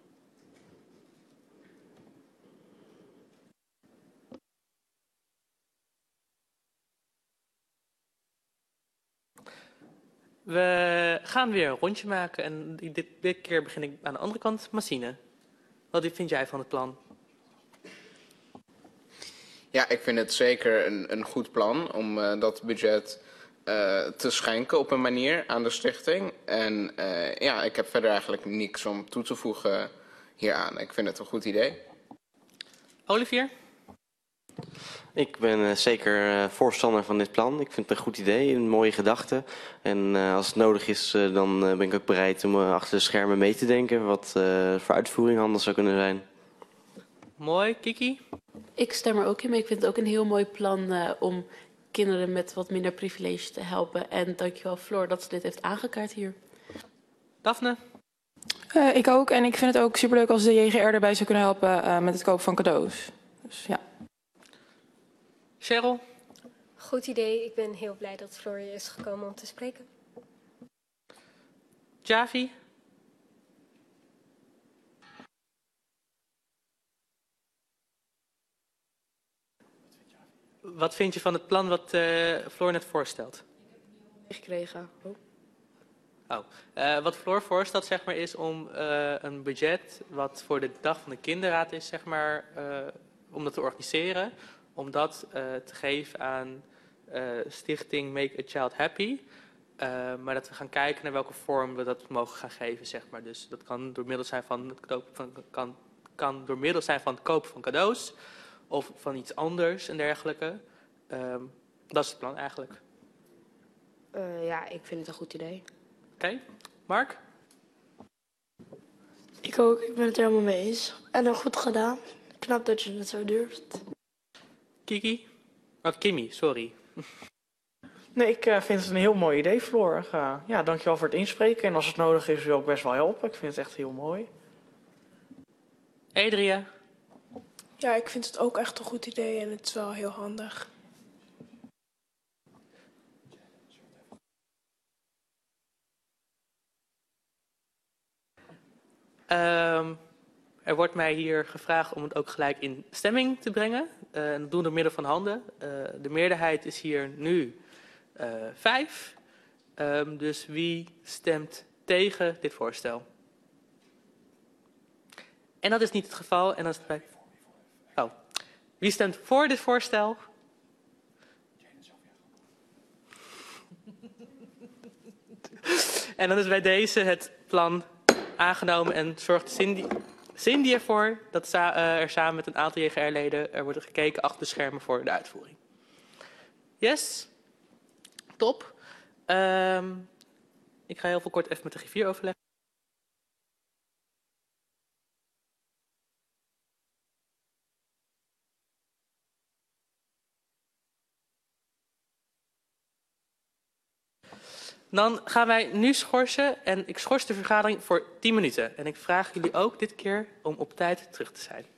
We gaan weer een rondje maken. En dit, dit keer begin ik aan de andere kant. Massine, wat vind jij van het plan? Ja, ik vind het zeker een, een goed plan om uh, dat budget uh, te schenken op een manier aan de stichting. En uh, ja, ik heb verder eigenlijk niks om toe te voegen hieraan. Ik vind het een goed idee. Olivier? Ik ben uh, zeker uh, voorstander van dit plan. Ik vind het een goed idee, een mooie gedachte. En uh, als het nodig is, uh, dan uh, ben ik ook bereid om uh, achter de schermen mee te denken wat uh, voor uitvoering handig zou kunnen zijn. Mooi, Kiki? Ik stem er ook in, maar ik vind het ook een heel mooi plan uh, om kinderen met wat minder privilege te helpen. En dankjewel Floor dat ze dit heeft aangekaart hier. Daphne? Uh, ik ook. En ik vind het ook superleuk als de J G R erbij zou kunnen helpen uh, met het kopen van cadeaus. Dus ja. Cheryl? Goed idee. Ik ben heel blij dat Floor hier is gekomen om te spreken. Javi? Wat vind je van het plan wat uh, Floor net voorstelt? Gekregen. Oh. Oh. Uh, wat Floor voorstelt zeg maar, is om uh, een budget wat voor de dag van de kinderraad is, zeg maar, uh, om dat te organiseren, om dat uh, te geven aan uh, stichting Make a Child Happy. Uh, maar dat we gaan kijken naar welke vorm we dat mogen gaan geven, zeg maar. Dus dat kan door middel zijn van het kopen van, kan, kan door middel zijn van het kopen van cadeaus of van iets anders en dergelijke. Um, dat is het plan eigenlijk. Uh, ja, ik vind het een goed idee. Oké, okay. Mark? Ik ook, ik ben het er helemaal mee eens. En dan goed gedaan. Knap dat je het zo durft. Kiki? Oh, Kimi, sorry. Nee, ik uh, vind het een heel mooi idee, Floor. Uh, ja, dankjewel voor het inspreken. En als het nodig is, wil ik best wel helpen. Ik vind het echt heel mooi. Adria? Ja, ik vind het ook echt een goed idee en het is wel heel handig. Um, er wordt mij hier gevraagd om het ook gelijk in stemming te brengen. Uh, en dat doen we door middel van handen. Uh, de meerderheid is hier nu uh, vijf. Um, dus wie stemt tegen dit voorstel? En dat is niet het geval. En dan is het bij... Oh. Wie stemt voor dit voorstel? En dan is bij deze het plan aangenomen en zorgt Cindy, Cindy ervoor dat sa uh, er samen met een aantal J G R-leden er wordt gekeken achter de schermen voor de uitvoering. Yes? Top. Um, ik ga heel veel kort even met de griffier overleggen. Dan gaan wij nu schorsen en ik schors de vergadering voor tien minuten. En ik vraag jullie ook dit keer om op tijd terug te zijn.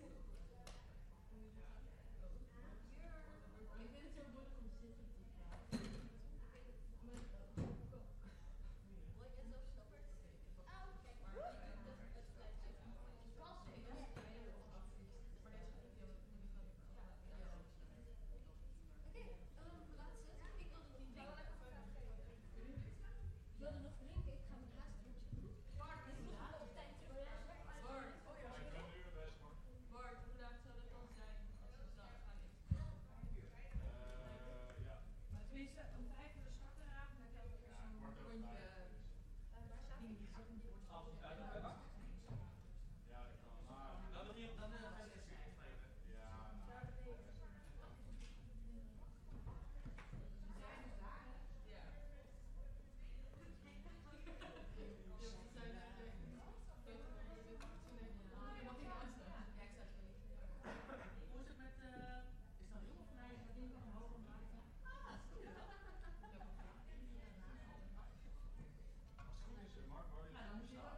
Als het goed is, Mark, waar je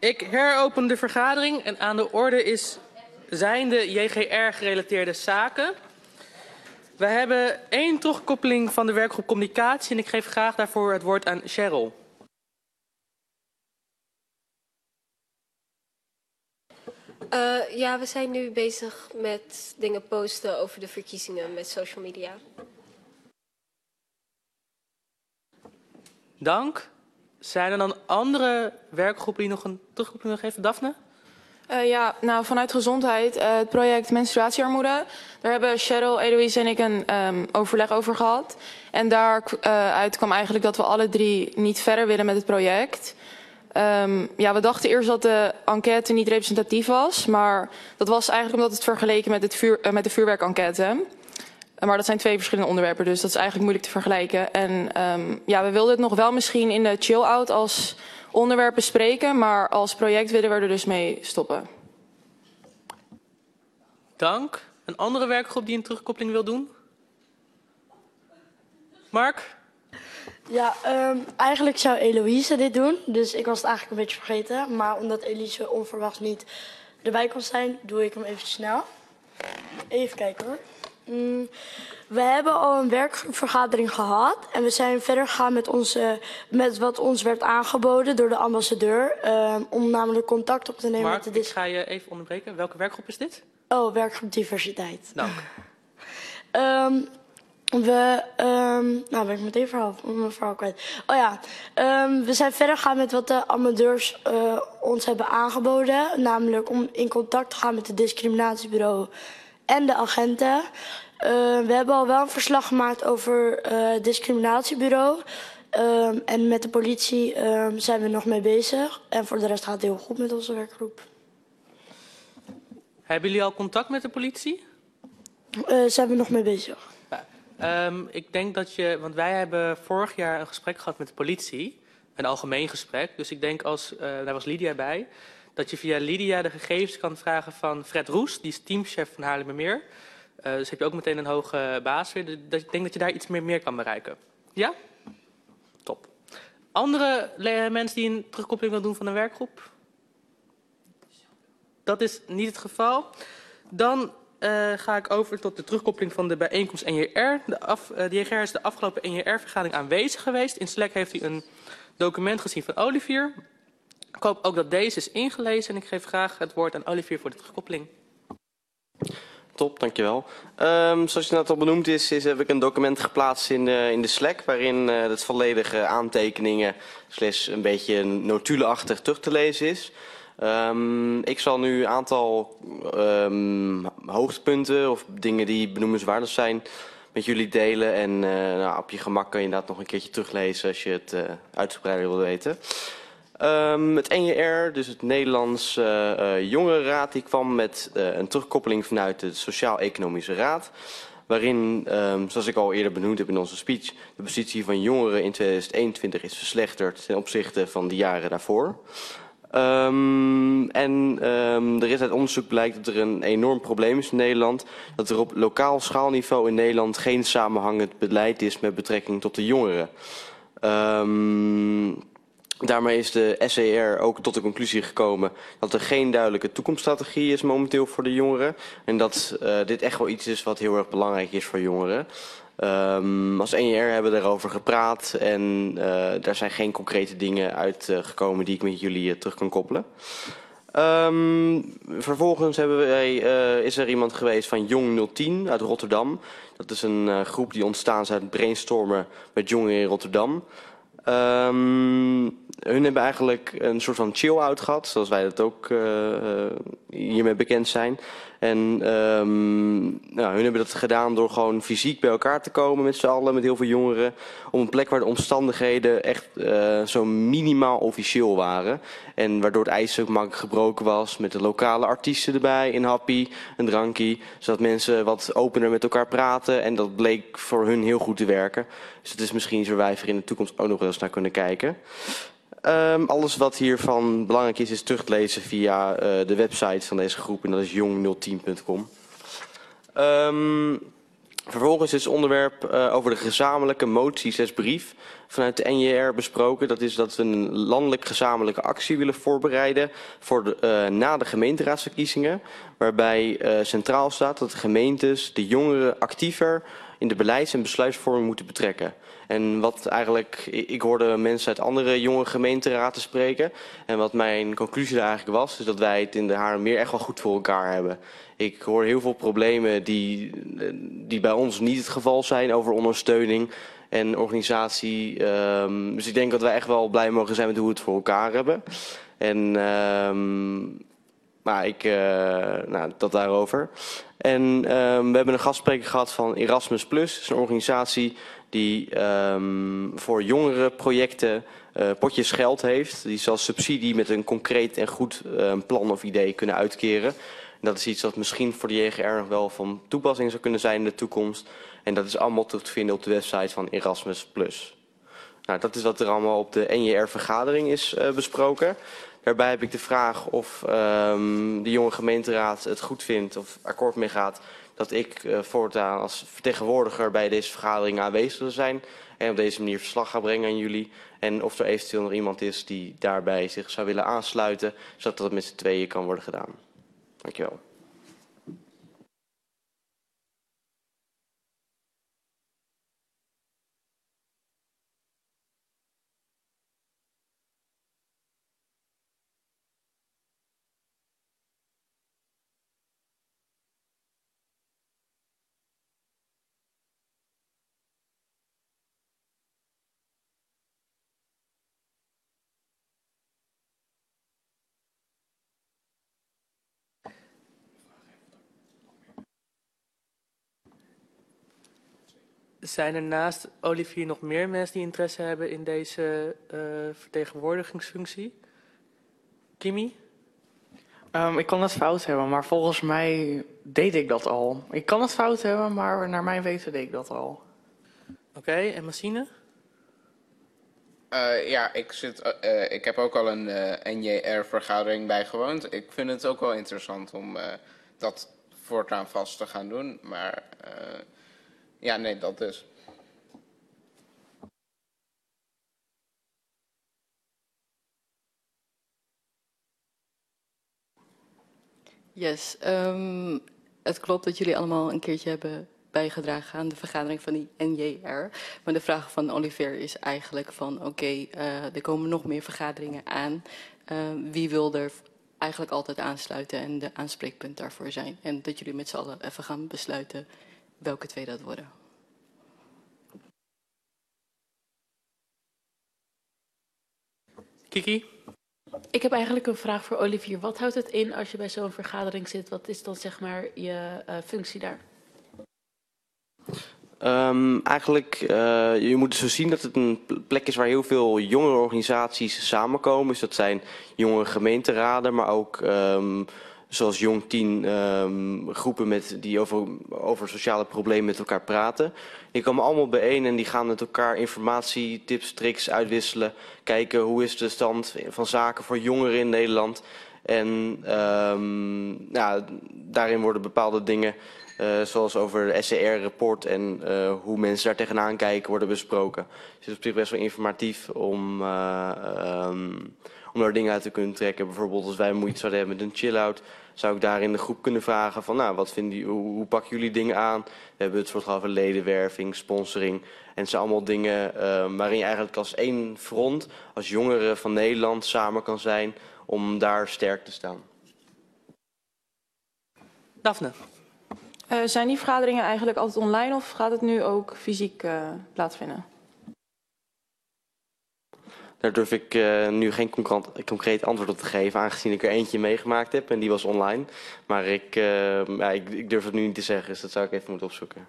Ik heropen de vergadering en aan de orde is, zijn de J G R-gerelateerde zaken. We hebben één terugkoppeling van de werkgroep Communicatie en ik geef graag daarvoor het woord aan Cheryl. Uh, ja, we zijn nu bezig met dingen posten over de verkiezingen met social media. Dank. Zijn er dan andere werkgroepen die nog een terugkoppeling willen geven? Daphne? Uh, ja, nou vanuit gezondheid, uh, het project menstruatiearmoede. Daar hebben Cheryl, Eloise en ik een um, overleg over gehad. En daaruit uh, kwam eigenlijk dat we alle drie niet verder willen met het project. Um, ja, we dachten eerst dat de enquête niet representatief was. Maar dat was eigenlijk omdat het vergeleken met, het vuur, uh, met de vuurwerkenquête. Maar dat zijn twee verschillende onderwerpen, dus dat is eigenlijk moeilijk te vergelijken. En um, ja, we wilden het nog wel misschien in de chill-out als onderwerp bespreken, maar als project willen we er dus mee stoppen. Dank. Een andere werkgroep die een terugkoppeling wil doen? Mark? Ja, um, eigenlijk zou Eloïse dit doen, dus ik was het eigenlijk een beetje vergeten. Maar omdat Elise onverwachts niet erbij kon zijn, doe ik hem even snel. Even kijken hoor. Mm, we hebben al een werkvergadering gehad en we zijn verder gegaan met, onze, met wat ons werd aangeboden door de ambassadeur. Uh, om namelijk contact op te nemen Mark, met de... ik ga je even onderbreken. Welke werkgroep is dit? Oh, werkgroep diversiteit. Dank. Um, we, um, nou ben ik meteen verhaal, mijn verhaal kwijt. Oh ja, um, we zijn verder gegaan met wat de ambassadeurs uh, ons hebben aangeboden. Namelijk om in contact te gaan met het discriminatiebureau en de agenten. Uh, we hebben al wel een verslag gemaakt over uh, het discriminatiebureau. Um, en met de politie um, zijn we nog mee bezig. En voor de rest gaat het heel goed met onze werkgroep. Hebben jullie al contact met de politie? Uh, zijn we nog mee bezig. Ja. Um, ik denk dat je, want wij hebben vorig jaar een gesprek gehad met de politie. Een algemeen gesprek. Dus ik denk als, uh, daar was Lydia bij, dat je via Lydia de gegevens kan vragen van Fred Roes, die is teamchef van Haarlemmermeer. Uh, dus heb je ook meteen een hoge baas weer. Dus ik denk dat je daar iets meer, meer kan bereiken. Ja? Top. Andere mensen die een terugkoppeling willen doen van een werkgroep? Dat is niet het geval. Dan uh, ga ik over tot de terugkoppeling van de bijeenkomst N J R. De, af, uh, de J G R is de afgelopen N J R-vergadering aanwezig geweest. In Slack heeft hij een document gezien van Olivier. Ik hoop ook dat deze is ingelezen en ik geef graag het woord aan Olivier voor de terugkoppeling. Top, dankjewel. Um, zoals je net al benoemd is, is, heb ik een document geplaatst in de, in de Slack, waarin uh, het volledige aantekeningen slash een beetje notulenachtig terug te lezen is. Um, ik zal nu een aantal um, hoogtepunten of dingen die benoemenswaardig zijn met jullie delen. En uh, nou, op je gemak kan je inderdaad nog een keertje teruglezen als je het uh, uitgebreider wil weten. Um, het N J R, dus het Nederlands uh, uh, Jongerenraad, die kwam met uh, een terugkoppeling vanuit de Sociaal-Economische Raad. Waarin, um, zoals ik al eerder benoemd heb in onze speech, de positie van jongeren in tweeduizend eenentwintig is verslechterd ten opzichte van de jaren daarvoor. Um, en um, er is uit onderzoek blijkt dat er een enorm probleem is in Nederland. Dat er op lokaal schaalniveau in Nederland geen samenhangend beleid is met betrekking tot de jongeren. Um, Daarmee is de S E R ook tot de conclusie gekomen dat er geen duidelijke toekomststrategie is momenteel voor de jongeren. En dat uh, dit echt wel iets is wat heel erg belangrijk is voor jongeren. Um, als N J R hebben we daarover gepraat en uh, daar zijn geen concrete dingen uitgekomen uh, die ik met jullie uh, terug kan koppelen. Um, vervolgens hebben wij, uh, is er iemand geweest van Jong nul tien uit Rotterdam. Dat is een uh, groep die ontstaan is uit het brainstormen met jongeren in Rotterdam. Um, hun hebben eigenlijk een soort van chill-out gehad, zoals wij dat ook uh, uh, hiermee bekend zijn. En um, nou, hun hebben dat gedaan door gewoon fysiek bij elkaar te komen met z'n allen, met heel veel jongeren. Op een plek waar de omstandigheden echt uh, zo minimaal officieel waren. En waardoor het ijs ook makkelijk gebroken was, met de lokale artiesten erbij, een happy, een drankie. Zodat mensen wat opener met elkaar praten en dat bleek voor hun heel goed te werken. Dus het is misschien iets waar wij voor in de toekomst ook nog wel eens naar kunnen kijken. Um, alles wat hiervan belangrijk is, is terug te lezen via uh, de website van deze groep en dat is jong nul tien punt com. Um, vervolgens is het onderwerp uh, over de gezamenlijke motie zes brief vanuit de N J R besproken. Dat is dat we een landelijk gezamenlijke actie willen voorbereiden voor de, uh, na de gemeenteraadsverkiezingen. Waarbij uh, centraal staat dat de gemeentes de jongeren actiever in de beleids- en besluitvorming moeten betrekken. En wat eigenlijk, ik hoorde mensen uit andere jonge gemeenteraden spreken. En wat mijn conclusie daar eigenlijk was, is dat wij het in de Haarlemmermeer echt wel goed voor elkaar hebben. Ik hoor heel veel problemen die, die bij ons niet het geval zijn over ondersteuning en organisatie. Um, dus ik denk dat wij echt wel blij mogen zijn met hoe we het voor elkaar hebben. En um, maar ik, uh, nou, dat daarover. En um, we hebben een gastspreker gehad van Erasmus Plus. Dat is een organisatie die um, voor jongere projecten uh, potjes geld heeft. Die zelfs subsidie met een concreet en goed uh, plan of idee kunnen uitkeren. En dat is iets dat misschien voor de J G R nog wel van toepassing zou kunnen zijn in de toekomst. En dat is allemaal te vinden op de website van Erasmus Plus. Nou, dat is wat er allemaal op de N J R-vergadering is uh, besproken. Daarbij heb ik de vraag of um, de jonge gemeenteraad het goed vindt of akkoord mee gaat dat ik uh, voortaan als vertegenwoordiger bij deze vergadering aanwezig zal zijn en op deze manier verslag ga brengen aan jullie. En of er eventueel nog iemand is die daarbij zich zou willen aansluiten, zodat dat met z'n tweeën kan worden gedaan. Dankjewel. Zijn er naast Olivier nog meer mensen die interesse hebben in deze uh, vertegenwoordigingsfunctie? Kimi? Um, ik kan het fout hebben, maar volgens mij deed ik dat al. Ik kan het fout hebben, maar naar mijn weten deed ik dat al. Oké, okay, en Massine? Uh, ja, ik, zit, uh, ik heb ook al een uh, N J R-vergadering bijgewoond. Ik vind het ook wel interessant om uh, dat voortaan vast te gaan doen. Maar uh, ja, nee, dat dus. Yes, um, het klopt dat jullie allemaal een keertje hebben bijgedragen aan de vergadering van die N J R. Maar de vraag van Olivier is eigenlijk van oké, okay, uh, er komen nog meer vergaderingen aan. Uh, wie wil er eigenlijk altijd aansluiten en de aanspreekpunt daarvoor zijn? En dat jullie met z'n allen even gaan besluiten welke twee dat worden. Kiki? Ik heb eigenlijk een vraag voor Olivier. Wat houdt het in als je bij zo'n vergadering zit? Wat is dan zeg maar je uh, functie daar? Um, eigenlijk, uh, je moet zo zien dat het een plek is waar heel veel jongere organisaties samenkomen. Dus dat zijn jongere gemeenteraden, maar ook um, zoals Jong tien um, groepen met, die over, over sociale problemen met elkaar praten. Die komen allemaal bijeen en die gaan met elkaar informatie, tips, tricks uitwisselen. Kijken hoe is de stand van zaken voor jongeren in Nederland. En um, nou, daarin worden bepaalde dingen, uh, zoals over de S C R-rapport en uh, hoe mensen daar tegenaan kijken, worden besproken. Dus het is op zich best wel informatief om, uh, um, om daar dingen uit te kunnen trekken. Bijvoorbeeld als wij moeite zouden hebben met een chill-out, zou ik daar in de groep kunnen vragen van, nou, wat vinden jullie, hoe, hoe pakken jullie dingen aan? We hebben het soort van ledenwerving, sponsoring. En het zijn allemaal dingen uh, waarin je eigenlijk als één front, als jongeren van Nederland, samen kan zijn om daar sterk te staan. Daphne? Uh, zijn die vergaderingen eigenlijk altijd online of gaat het nu ook fysiek uh, plaatsvinden? Daar durf ik uh, nu geen concreet antwoord op te geven, aangezien ik er eentje meegemaakt heb en die was online. Maar ik, uh, ja, ik, ik durf het nu niet te zeggen, dus dat zou ik even moeten opzoeken.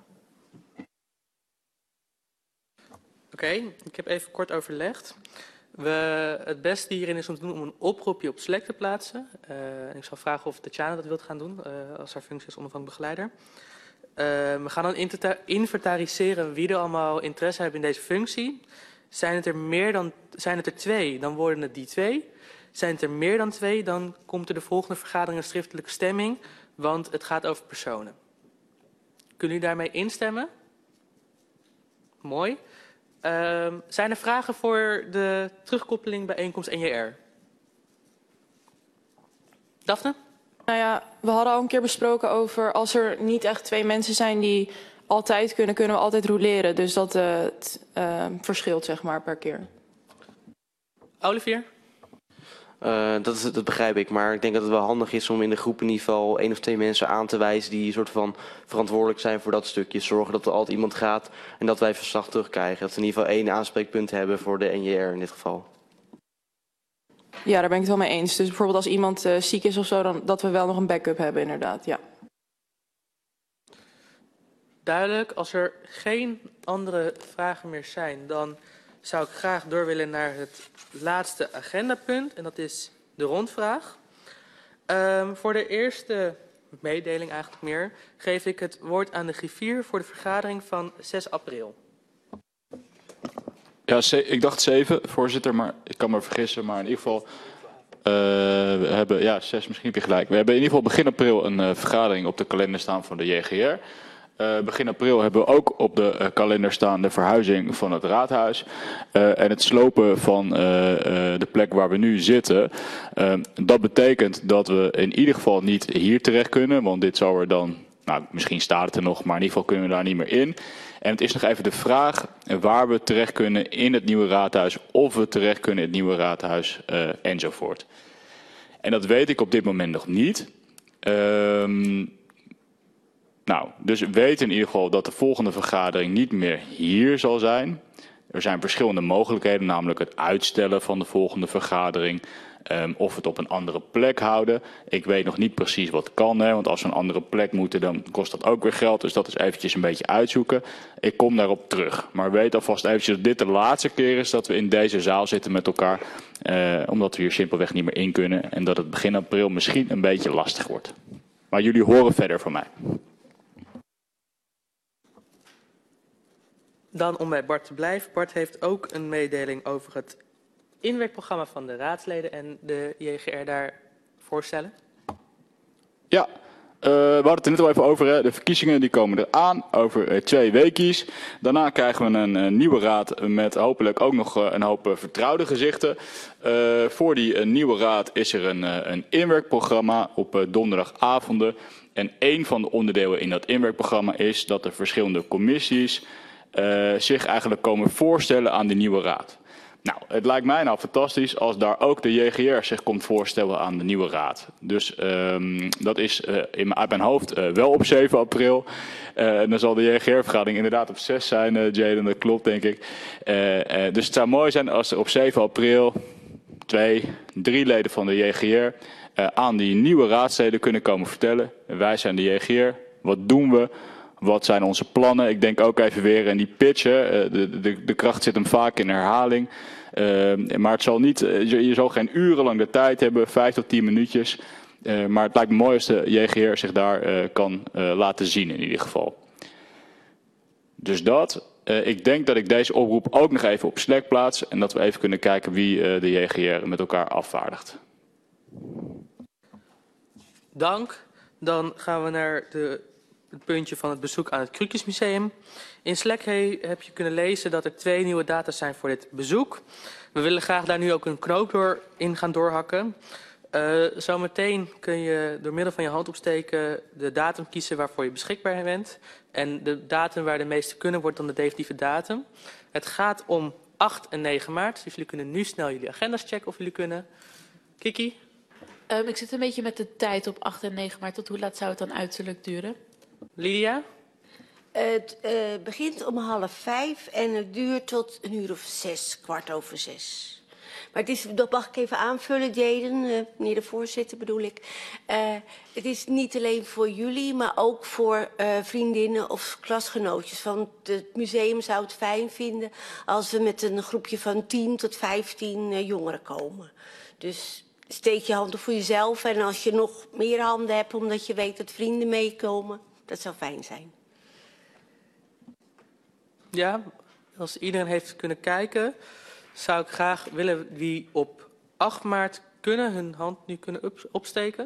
Oké, okay, ik heb even kort overlegd. We, het beste hierin is om te doen om een oproepje op Slack te plaatsen. Uh, en ik zal vragen of Tatjana dat wilt gaan doen, uh, als haar functie is onafhankelijk begeleider. Uh, we gaan dan inventariseren wie er allemaal interesse hebben in deze functie. Zijn het er meer dan, zijn het er twee, dan worden het die twee. Zijn het er meer dan twee, dan komt er de volgende vergadering een schriftelijke stemming, want het gaat over personen. Kunnen jullie daarmee instemmen? Mooi. Um, zijn er vragen voor de terugkoppeling bijeenkomst N J R? Daphne? Nou ja, we hadden al een keer besproken over als er niet echt twee mensen zijn die altijd kunnen, kunnen we altijd roleren. Dus dat uh, het uh, verschilt zeg maar per keer. Olivier? Uh, dat, is, dat begrijp ik, maar ik denk dat het wel handig is om in de groep in ieder geval één of twee mensen aan te wijzen die een soort van verantwoordelijk zijn voor dat stukje. Zorgen dat er altijd iemand gaat en dat wij verslag terugkrijgen. Dat we in ieder geval één aanspreekpunt hebben voor de N J R in dit geval. Ja, daar ben ik het wel mee eens. Dus bijvoorbeeld als iemand uh, ziek is of zo, dan dat we wel nog een backup hebben inderdaad, ja. Duidelijk. Als er geen andere vragen meer zijn, dan zou ik graag door willen naar het laatste agendapunt. En dat is de rondvraag. Um, voor de eerste mededeling eigenlijk meer, geef ik het woord aan de griffier voor de vergadering van zes april. Ja, ik dacht zeven, voorzitter, maar ik kan me vergissen. Maar in ieder geval, uh, we hebben, ja, zes, misschien heb je gelijk. We hebben in ieder geval begin april een uh, vergadering op de kalender staan van de J G R. Uh, begin april hebben we ook op de uh, kalender staan de verhuizing van het raadhuis. Uh, en het slopen van uh, uh, de plek waar we nu zitten. Uh, dat betekent dat we in ieder geval niet hier terecht kunnen, want dit zou er dan, nou misschien staat het er nog, maar in ieder geval kunnen we daar niet meer in. En het is nog even de vraag waar we terecht kunnen in het nieuwe raadhuis, of we terecht kunnen in het nieuwe raadhuis uh, enzovoort. En dat weet ik op dit moment nog niet. Um, nou, dus we weten in ieder geval dat de volgende vergadering niet meer hier zal zijn. Er zijn verschillende mogelijkheden, namelijk het uitstellen van de volgende vergadering. Um, of het op een andere plek houden. Ik weet nog niet precies wat kan, hè, want als we een andere plek moeten, dan kost dat ook weer geld. Dus dat is eventjes een beetje uitzoeken. Ik kom daarop terug. Maar weet alvast eventjes dat dit de laatste keer is dat we in deze zaal zitten met elkaar. Uh, omdat we hier simpelweg niet meer in kunnen. En dat het begin april misschien een beetje lastig wordt. Maar jullie horen verder van mij. Dan om bij Bart te blijven. Bart heeft ook een mededeling over het inwerkprogramma van de raadsleden en de J G R daar voorstellen. Ja, uh, we hadden het er net al even over. Hè. De verkiezingen die komen eraan over uh, twee weekjes. Daarna krijgen we een, een nieuwe raad met hopelijk ook nog uh, een hoop uh, vertrouwde gezichten. Uh, voor die uh, nieuwe raad is er een, uh, een inwerkprogramma op uh, donderdagavonden. En één van de onderdelen in dat inwerkprogramma is dat de verschillende commissies uh, zich eigenlijk komen voorstellen aan de nieuwe raad. Nou, het lijkt mij nou fantastisch als daar ook de J G R zich komt voorstellen aan de nieuwe raad. Dus um, dat is uh, in mijn, uit mijn hoofd uh, wel op zeven april. Uh, en dan zal de J G R-vergadering inderdaad op zes zijn, uh, Jaden, dat klopt denk ik. Uh, uh, dus het zou mooi zijn als er op zeven april twee, drie leden van de J G R uh, aan die nieuwe raadsleden kunnen komen vertellen. Wij zijn de J G R, wat doen we? Wat zijn onze plannen? Ik denk ook even weer in die pitch. Hè. De, de, de kracht zit hem vaak in herhaling. Uh, maar het zal niet, je, je zal geen urenlang de tijd hebben, vijf tot tien minuutjes. Uh, maar het lijkt me mooi als de J G R zich daar uh, kan uh, laten zien in ieder geval. Dus dat. Uh, ik denk dat ik deze oproep ook nog even op Slack plaats. En dat we even kunnen kijken wie uh, de J G R met elkaar afvaardigt. Dank. Dan gaan we naar de... het puntje van het bezoek aan het Krukjesmuseum. In Slack heb je kunnen lezen dat er twee nieuwe data zijn voor dit bezoek. We willen graag daar nu ook een knoop door in gaan doorhakken. Uh, zometeen kun je door middel van je hand opsteken de datum kiezen waarvoor je beschikbaar bent. En de datum waar de meeste kunnen wordt dan de definitieve datum. Het gaat om acht en negen maart. Dus jullie kunnen nu snel jullie agendas checken of jullie kunnen. Kiki? Um, ik zit een beetje met de tijd op acht en negen maart. Tot hoe laat zou het dan uiterlijk duren? Lydia? Het uh, begint om half vijf en het duurt tot een uur of zes, kwart over zes. Maar het is, dat mag ik even aanvullen, Jaden, uh, meneer de voorzitter bedoel ik. Uh, het is niet alleen voor jullie, maar ook voor uh, vriendinnen of klasgenootjes. Want het museum zou het fijn vinden als we met een groepje van tien tot vijftien uh, jongeren komen. Dus steek je handen voor jezelf en als je nog meer handen hebt omdat je weet dat vrienden meekomen, dat zou fijn zijn. Ja, als iedereen heeft kunnen kijken, zou ik graag willen wie op acht maart kunnen hun hand nu kunnen opsteken.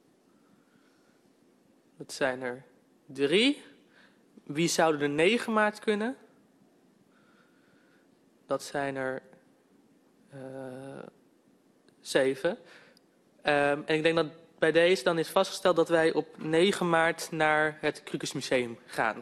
Dat zijn er drie. Wie zouden de negen maart kunnen? dat zijn er uh, zeven. Um, en ik denk dat bij deze dan is vastgesteld dat wij op negen maart naar het Crückes Museum gaan.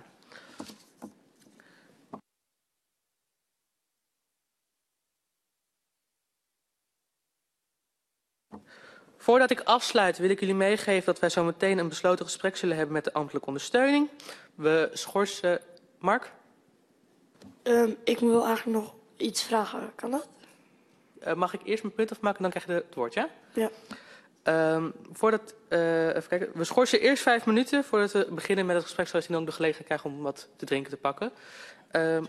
Voordat ik afsluit wil ik jullie meegeven dat wij zo meteen een besloten gesprek zullen hebben met de ambtelijke ondersteuning. We schorsen... Mark? Um, ik wil eigenlijk nog iets vragen. Kan dat? Uh, mag ik eerst mijn punt afmaken en dan krijg je het woord, ja? Ja. Um, voordat, uh, even kijken. We schorsen eerst vijf minuten voordat we beginnen met het gesprek, zodat je dan ook de gelegenheid krijgt om wat te drinken te pakken. Um,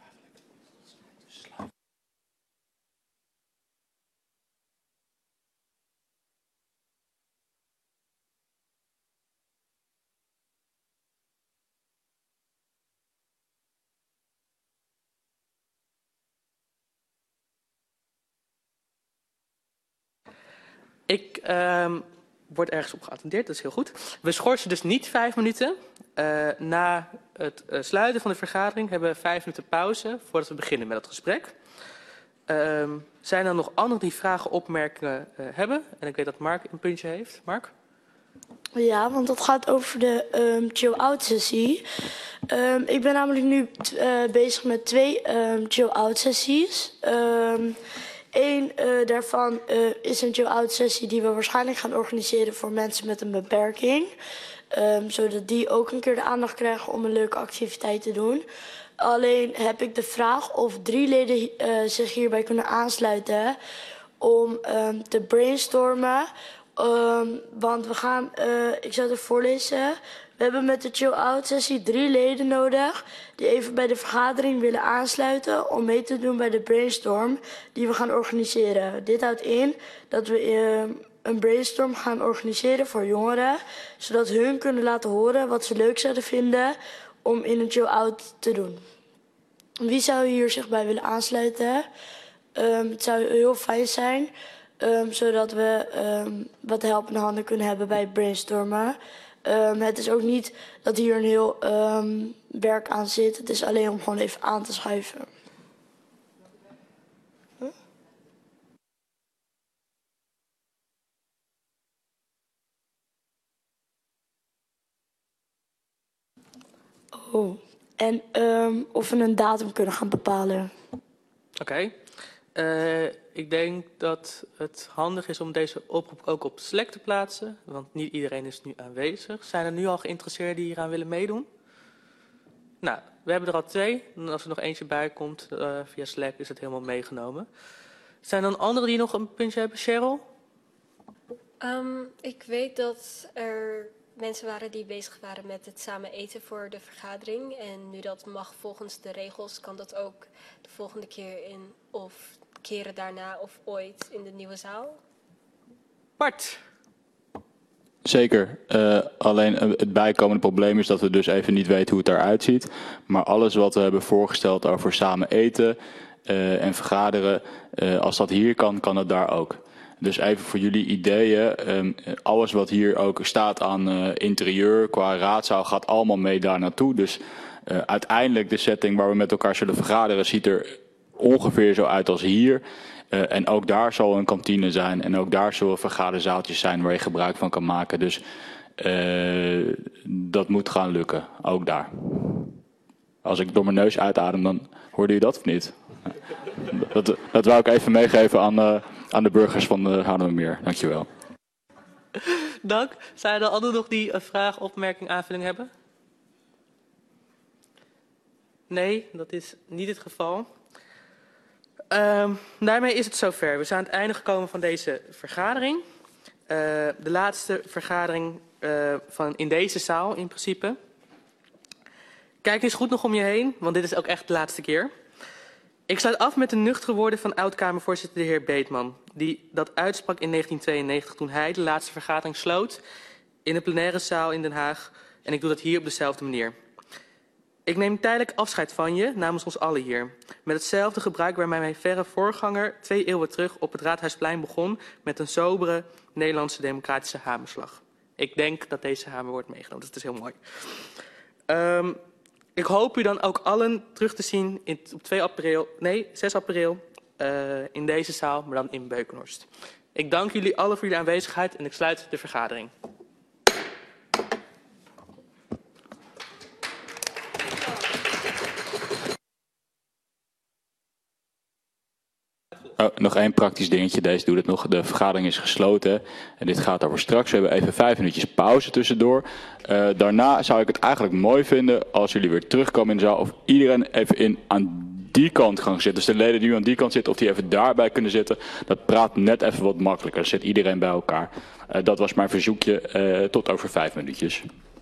Ik uh, word ergens op geattendeerd, dat is heel goed. We schorsen dus niet vijf minuten. Uh, na het uh, sluiten van de vergadering hebben we vijf minuten pauze voordat we beginnen met het gesprek. Uh, zijn er nog anderen die vragen, opmerkingen uh, hebben? En ik weet dat Mark een puntje heeft. Mark? Ja, want dat gaat over de um, chill-out sessie. Um, ik ben namelijk nu uh, bezig met twee um, chill-out sessies. Um, Eén uh, daarvan uh, is een chill-out sessie die we waarschijnlijk gaan organiseren voor mensen met een beperking. Um, zodat die ook een keer de aandacht krijgen om een leuke activiteit te doen. Alleen heb ik de vraag of drie leden uh, zich hierbij kunnen aansluiten om um, te brainstormen. Um, want we gaan, uh, ik zal het voorlezen. We hebben met de chill-out sessie drie leden nodig die even bij de vergadering willen aansluiten om mee te doen bij de brainstorm die we gaan organiseren. Dit houdt in dat we uh, een brainstorm gaan organiseren voor jongeren, zodat hun kunnen laten horen wat ze leuk zouden vinden om in een chill-out te doen. Wie zou hier zich bij willen aansluiten? Um, het zou heel fijn zijn, um, zodat we um, wat helpende handen kunnen hebben bij het brainstormen. Um, het is ook niet dat hier een heel um, werk aan zit. Het is alleen om gewoon even aan te schuiven. Huh? Oh, en um, of we een datum kunnen gaan bepalen. Oké. Okay. Uh, ik denk dat het handig is om deze oproep ook op Slack te plaatsen, want niet iedereen is nu aanwezig. Zijn er nu al geïnteresseerden die hieraan willen meedoen? Nou, we hebben er al twee. En als er nog eentje bij komt uh, via Slack is het helemaal meegenomen. Zijn er dan anderen die nog een puntje hebben? Cheryl? Um, ik weet dat er mensen waren die bezig waren met het samen eten voor de vergadering. En nu dat mag volgens de regels, kan dat ook de volgende keer in of keren daarna of ooit in de nieuwe zaal. Bart? Zeker. Uh, alleen het bijkomende probleem is dat we dus even niet weten hoe het eruit ziet. Maar alles wat we hebben voorgesteld over samen eten uh, en vergaderen, uh, als dat hier kan, kan het daar ook. Dus even voor jullie ideeën, um, alles wat hier ook staat aan uh, interieur qua raadzaal gaat allemaal mee daar naartoe. Dus uh, uiteindelijk de setting waar we met elkaar zullen vergaderen ziet er ongeveer zo uit als hier. Uh, en ook daar zal een kantine zijn en ook daar zullen vergaderzaaltjes zijn waar je gebruik van kan maken. Dus uh, dat moet gaan lukken, ook daar. Als ik door mijn neus uitadem, dan hoorde je dat of niet? Dat, dat wou ik even meegeven aan, uh, aan de burgers van de Haarlemmermeer. Dankjewel. Dank. Zijn er anderen nog die een vraag, opmerking, aanvulling hebben? Nee, dat is niet het geval. Uh, daarmee is het zover. We zijn aan het einde gekomen van deze vergadering. Uh, de laatste vergadering uh, van in deze zaal in principe. Kijk eens goed nog om je heen, want dit is ook echt de laatste keer. Ik sluit af met de nuchtere woorden van oud-Kamervoorzitter de heer Beetman, die dat uitsprak in negentien tweeënnegentig toen hij de laatste vergadering sloot in de plenaire zaal in Den Haag. En ik doe dat hier op dezelfde manier. Ik neem tijdelijk afscheid van je namens ons allen hier. Met hetzelfde gebruik waarmee mijn verre voorganger twee eeuwen terug op het Raadhuisplein begon met een sobere Nederlandse democratische hamerslag. Ik denk dat deze hamer wordt meegenomen, dus het is heel mooi. Um, Ik hoop u dan ook allen terug te zien in, op twee april, nee, zes april uh, in deze zaal, maar dan in Beukenhorst. Ik dank jullie allen voor jullie aanwezigheid en ik sluit de vergadering. Oh, nog één praktisch dingetje, deze doet het nog. De vergadering is gesloten en dit gaat over straks. We hebben even vijf minuutjes pauze tussendoor. Uh, daarna zou ik het eigenlijk mooi vinden als jullie weer terugkomen in de zaal. Of iedereen even in aan die kant gaan zitten. Dus de leden die nu aan die kant zitten, of die even daarbij kunnen zitten. Dat praat net even wat makkelijker. Dan zit iedereen bij elkaar. Uh, dat was mijn verzoekje. Uh, tot over vijf minuutjes.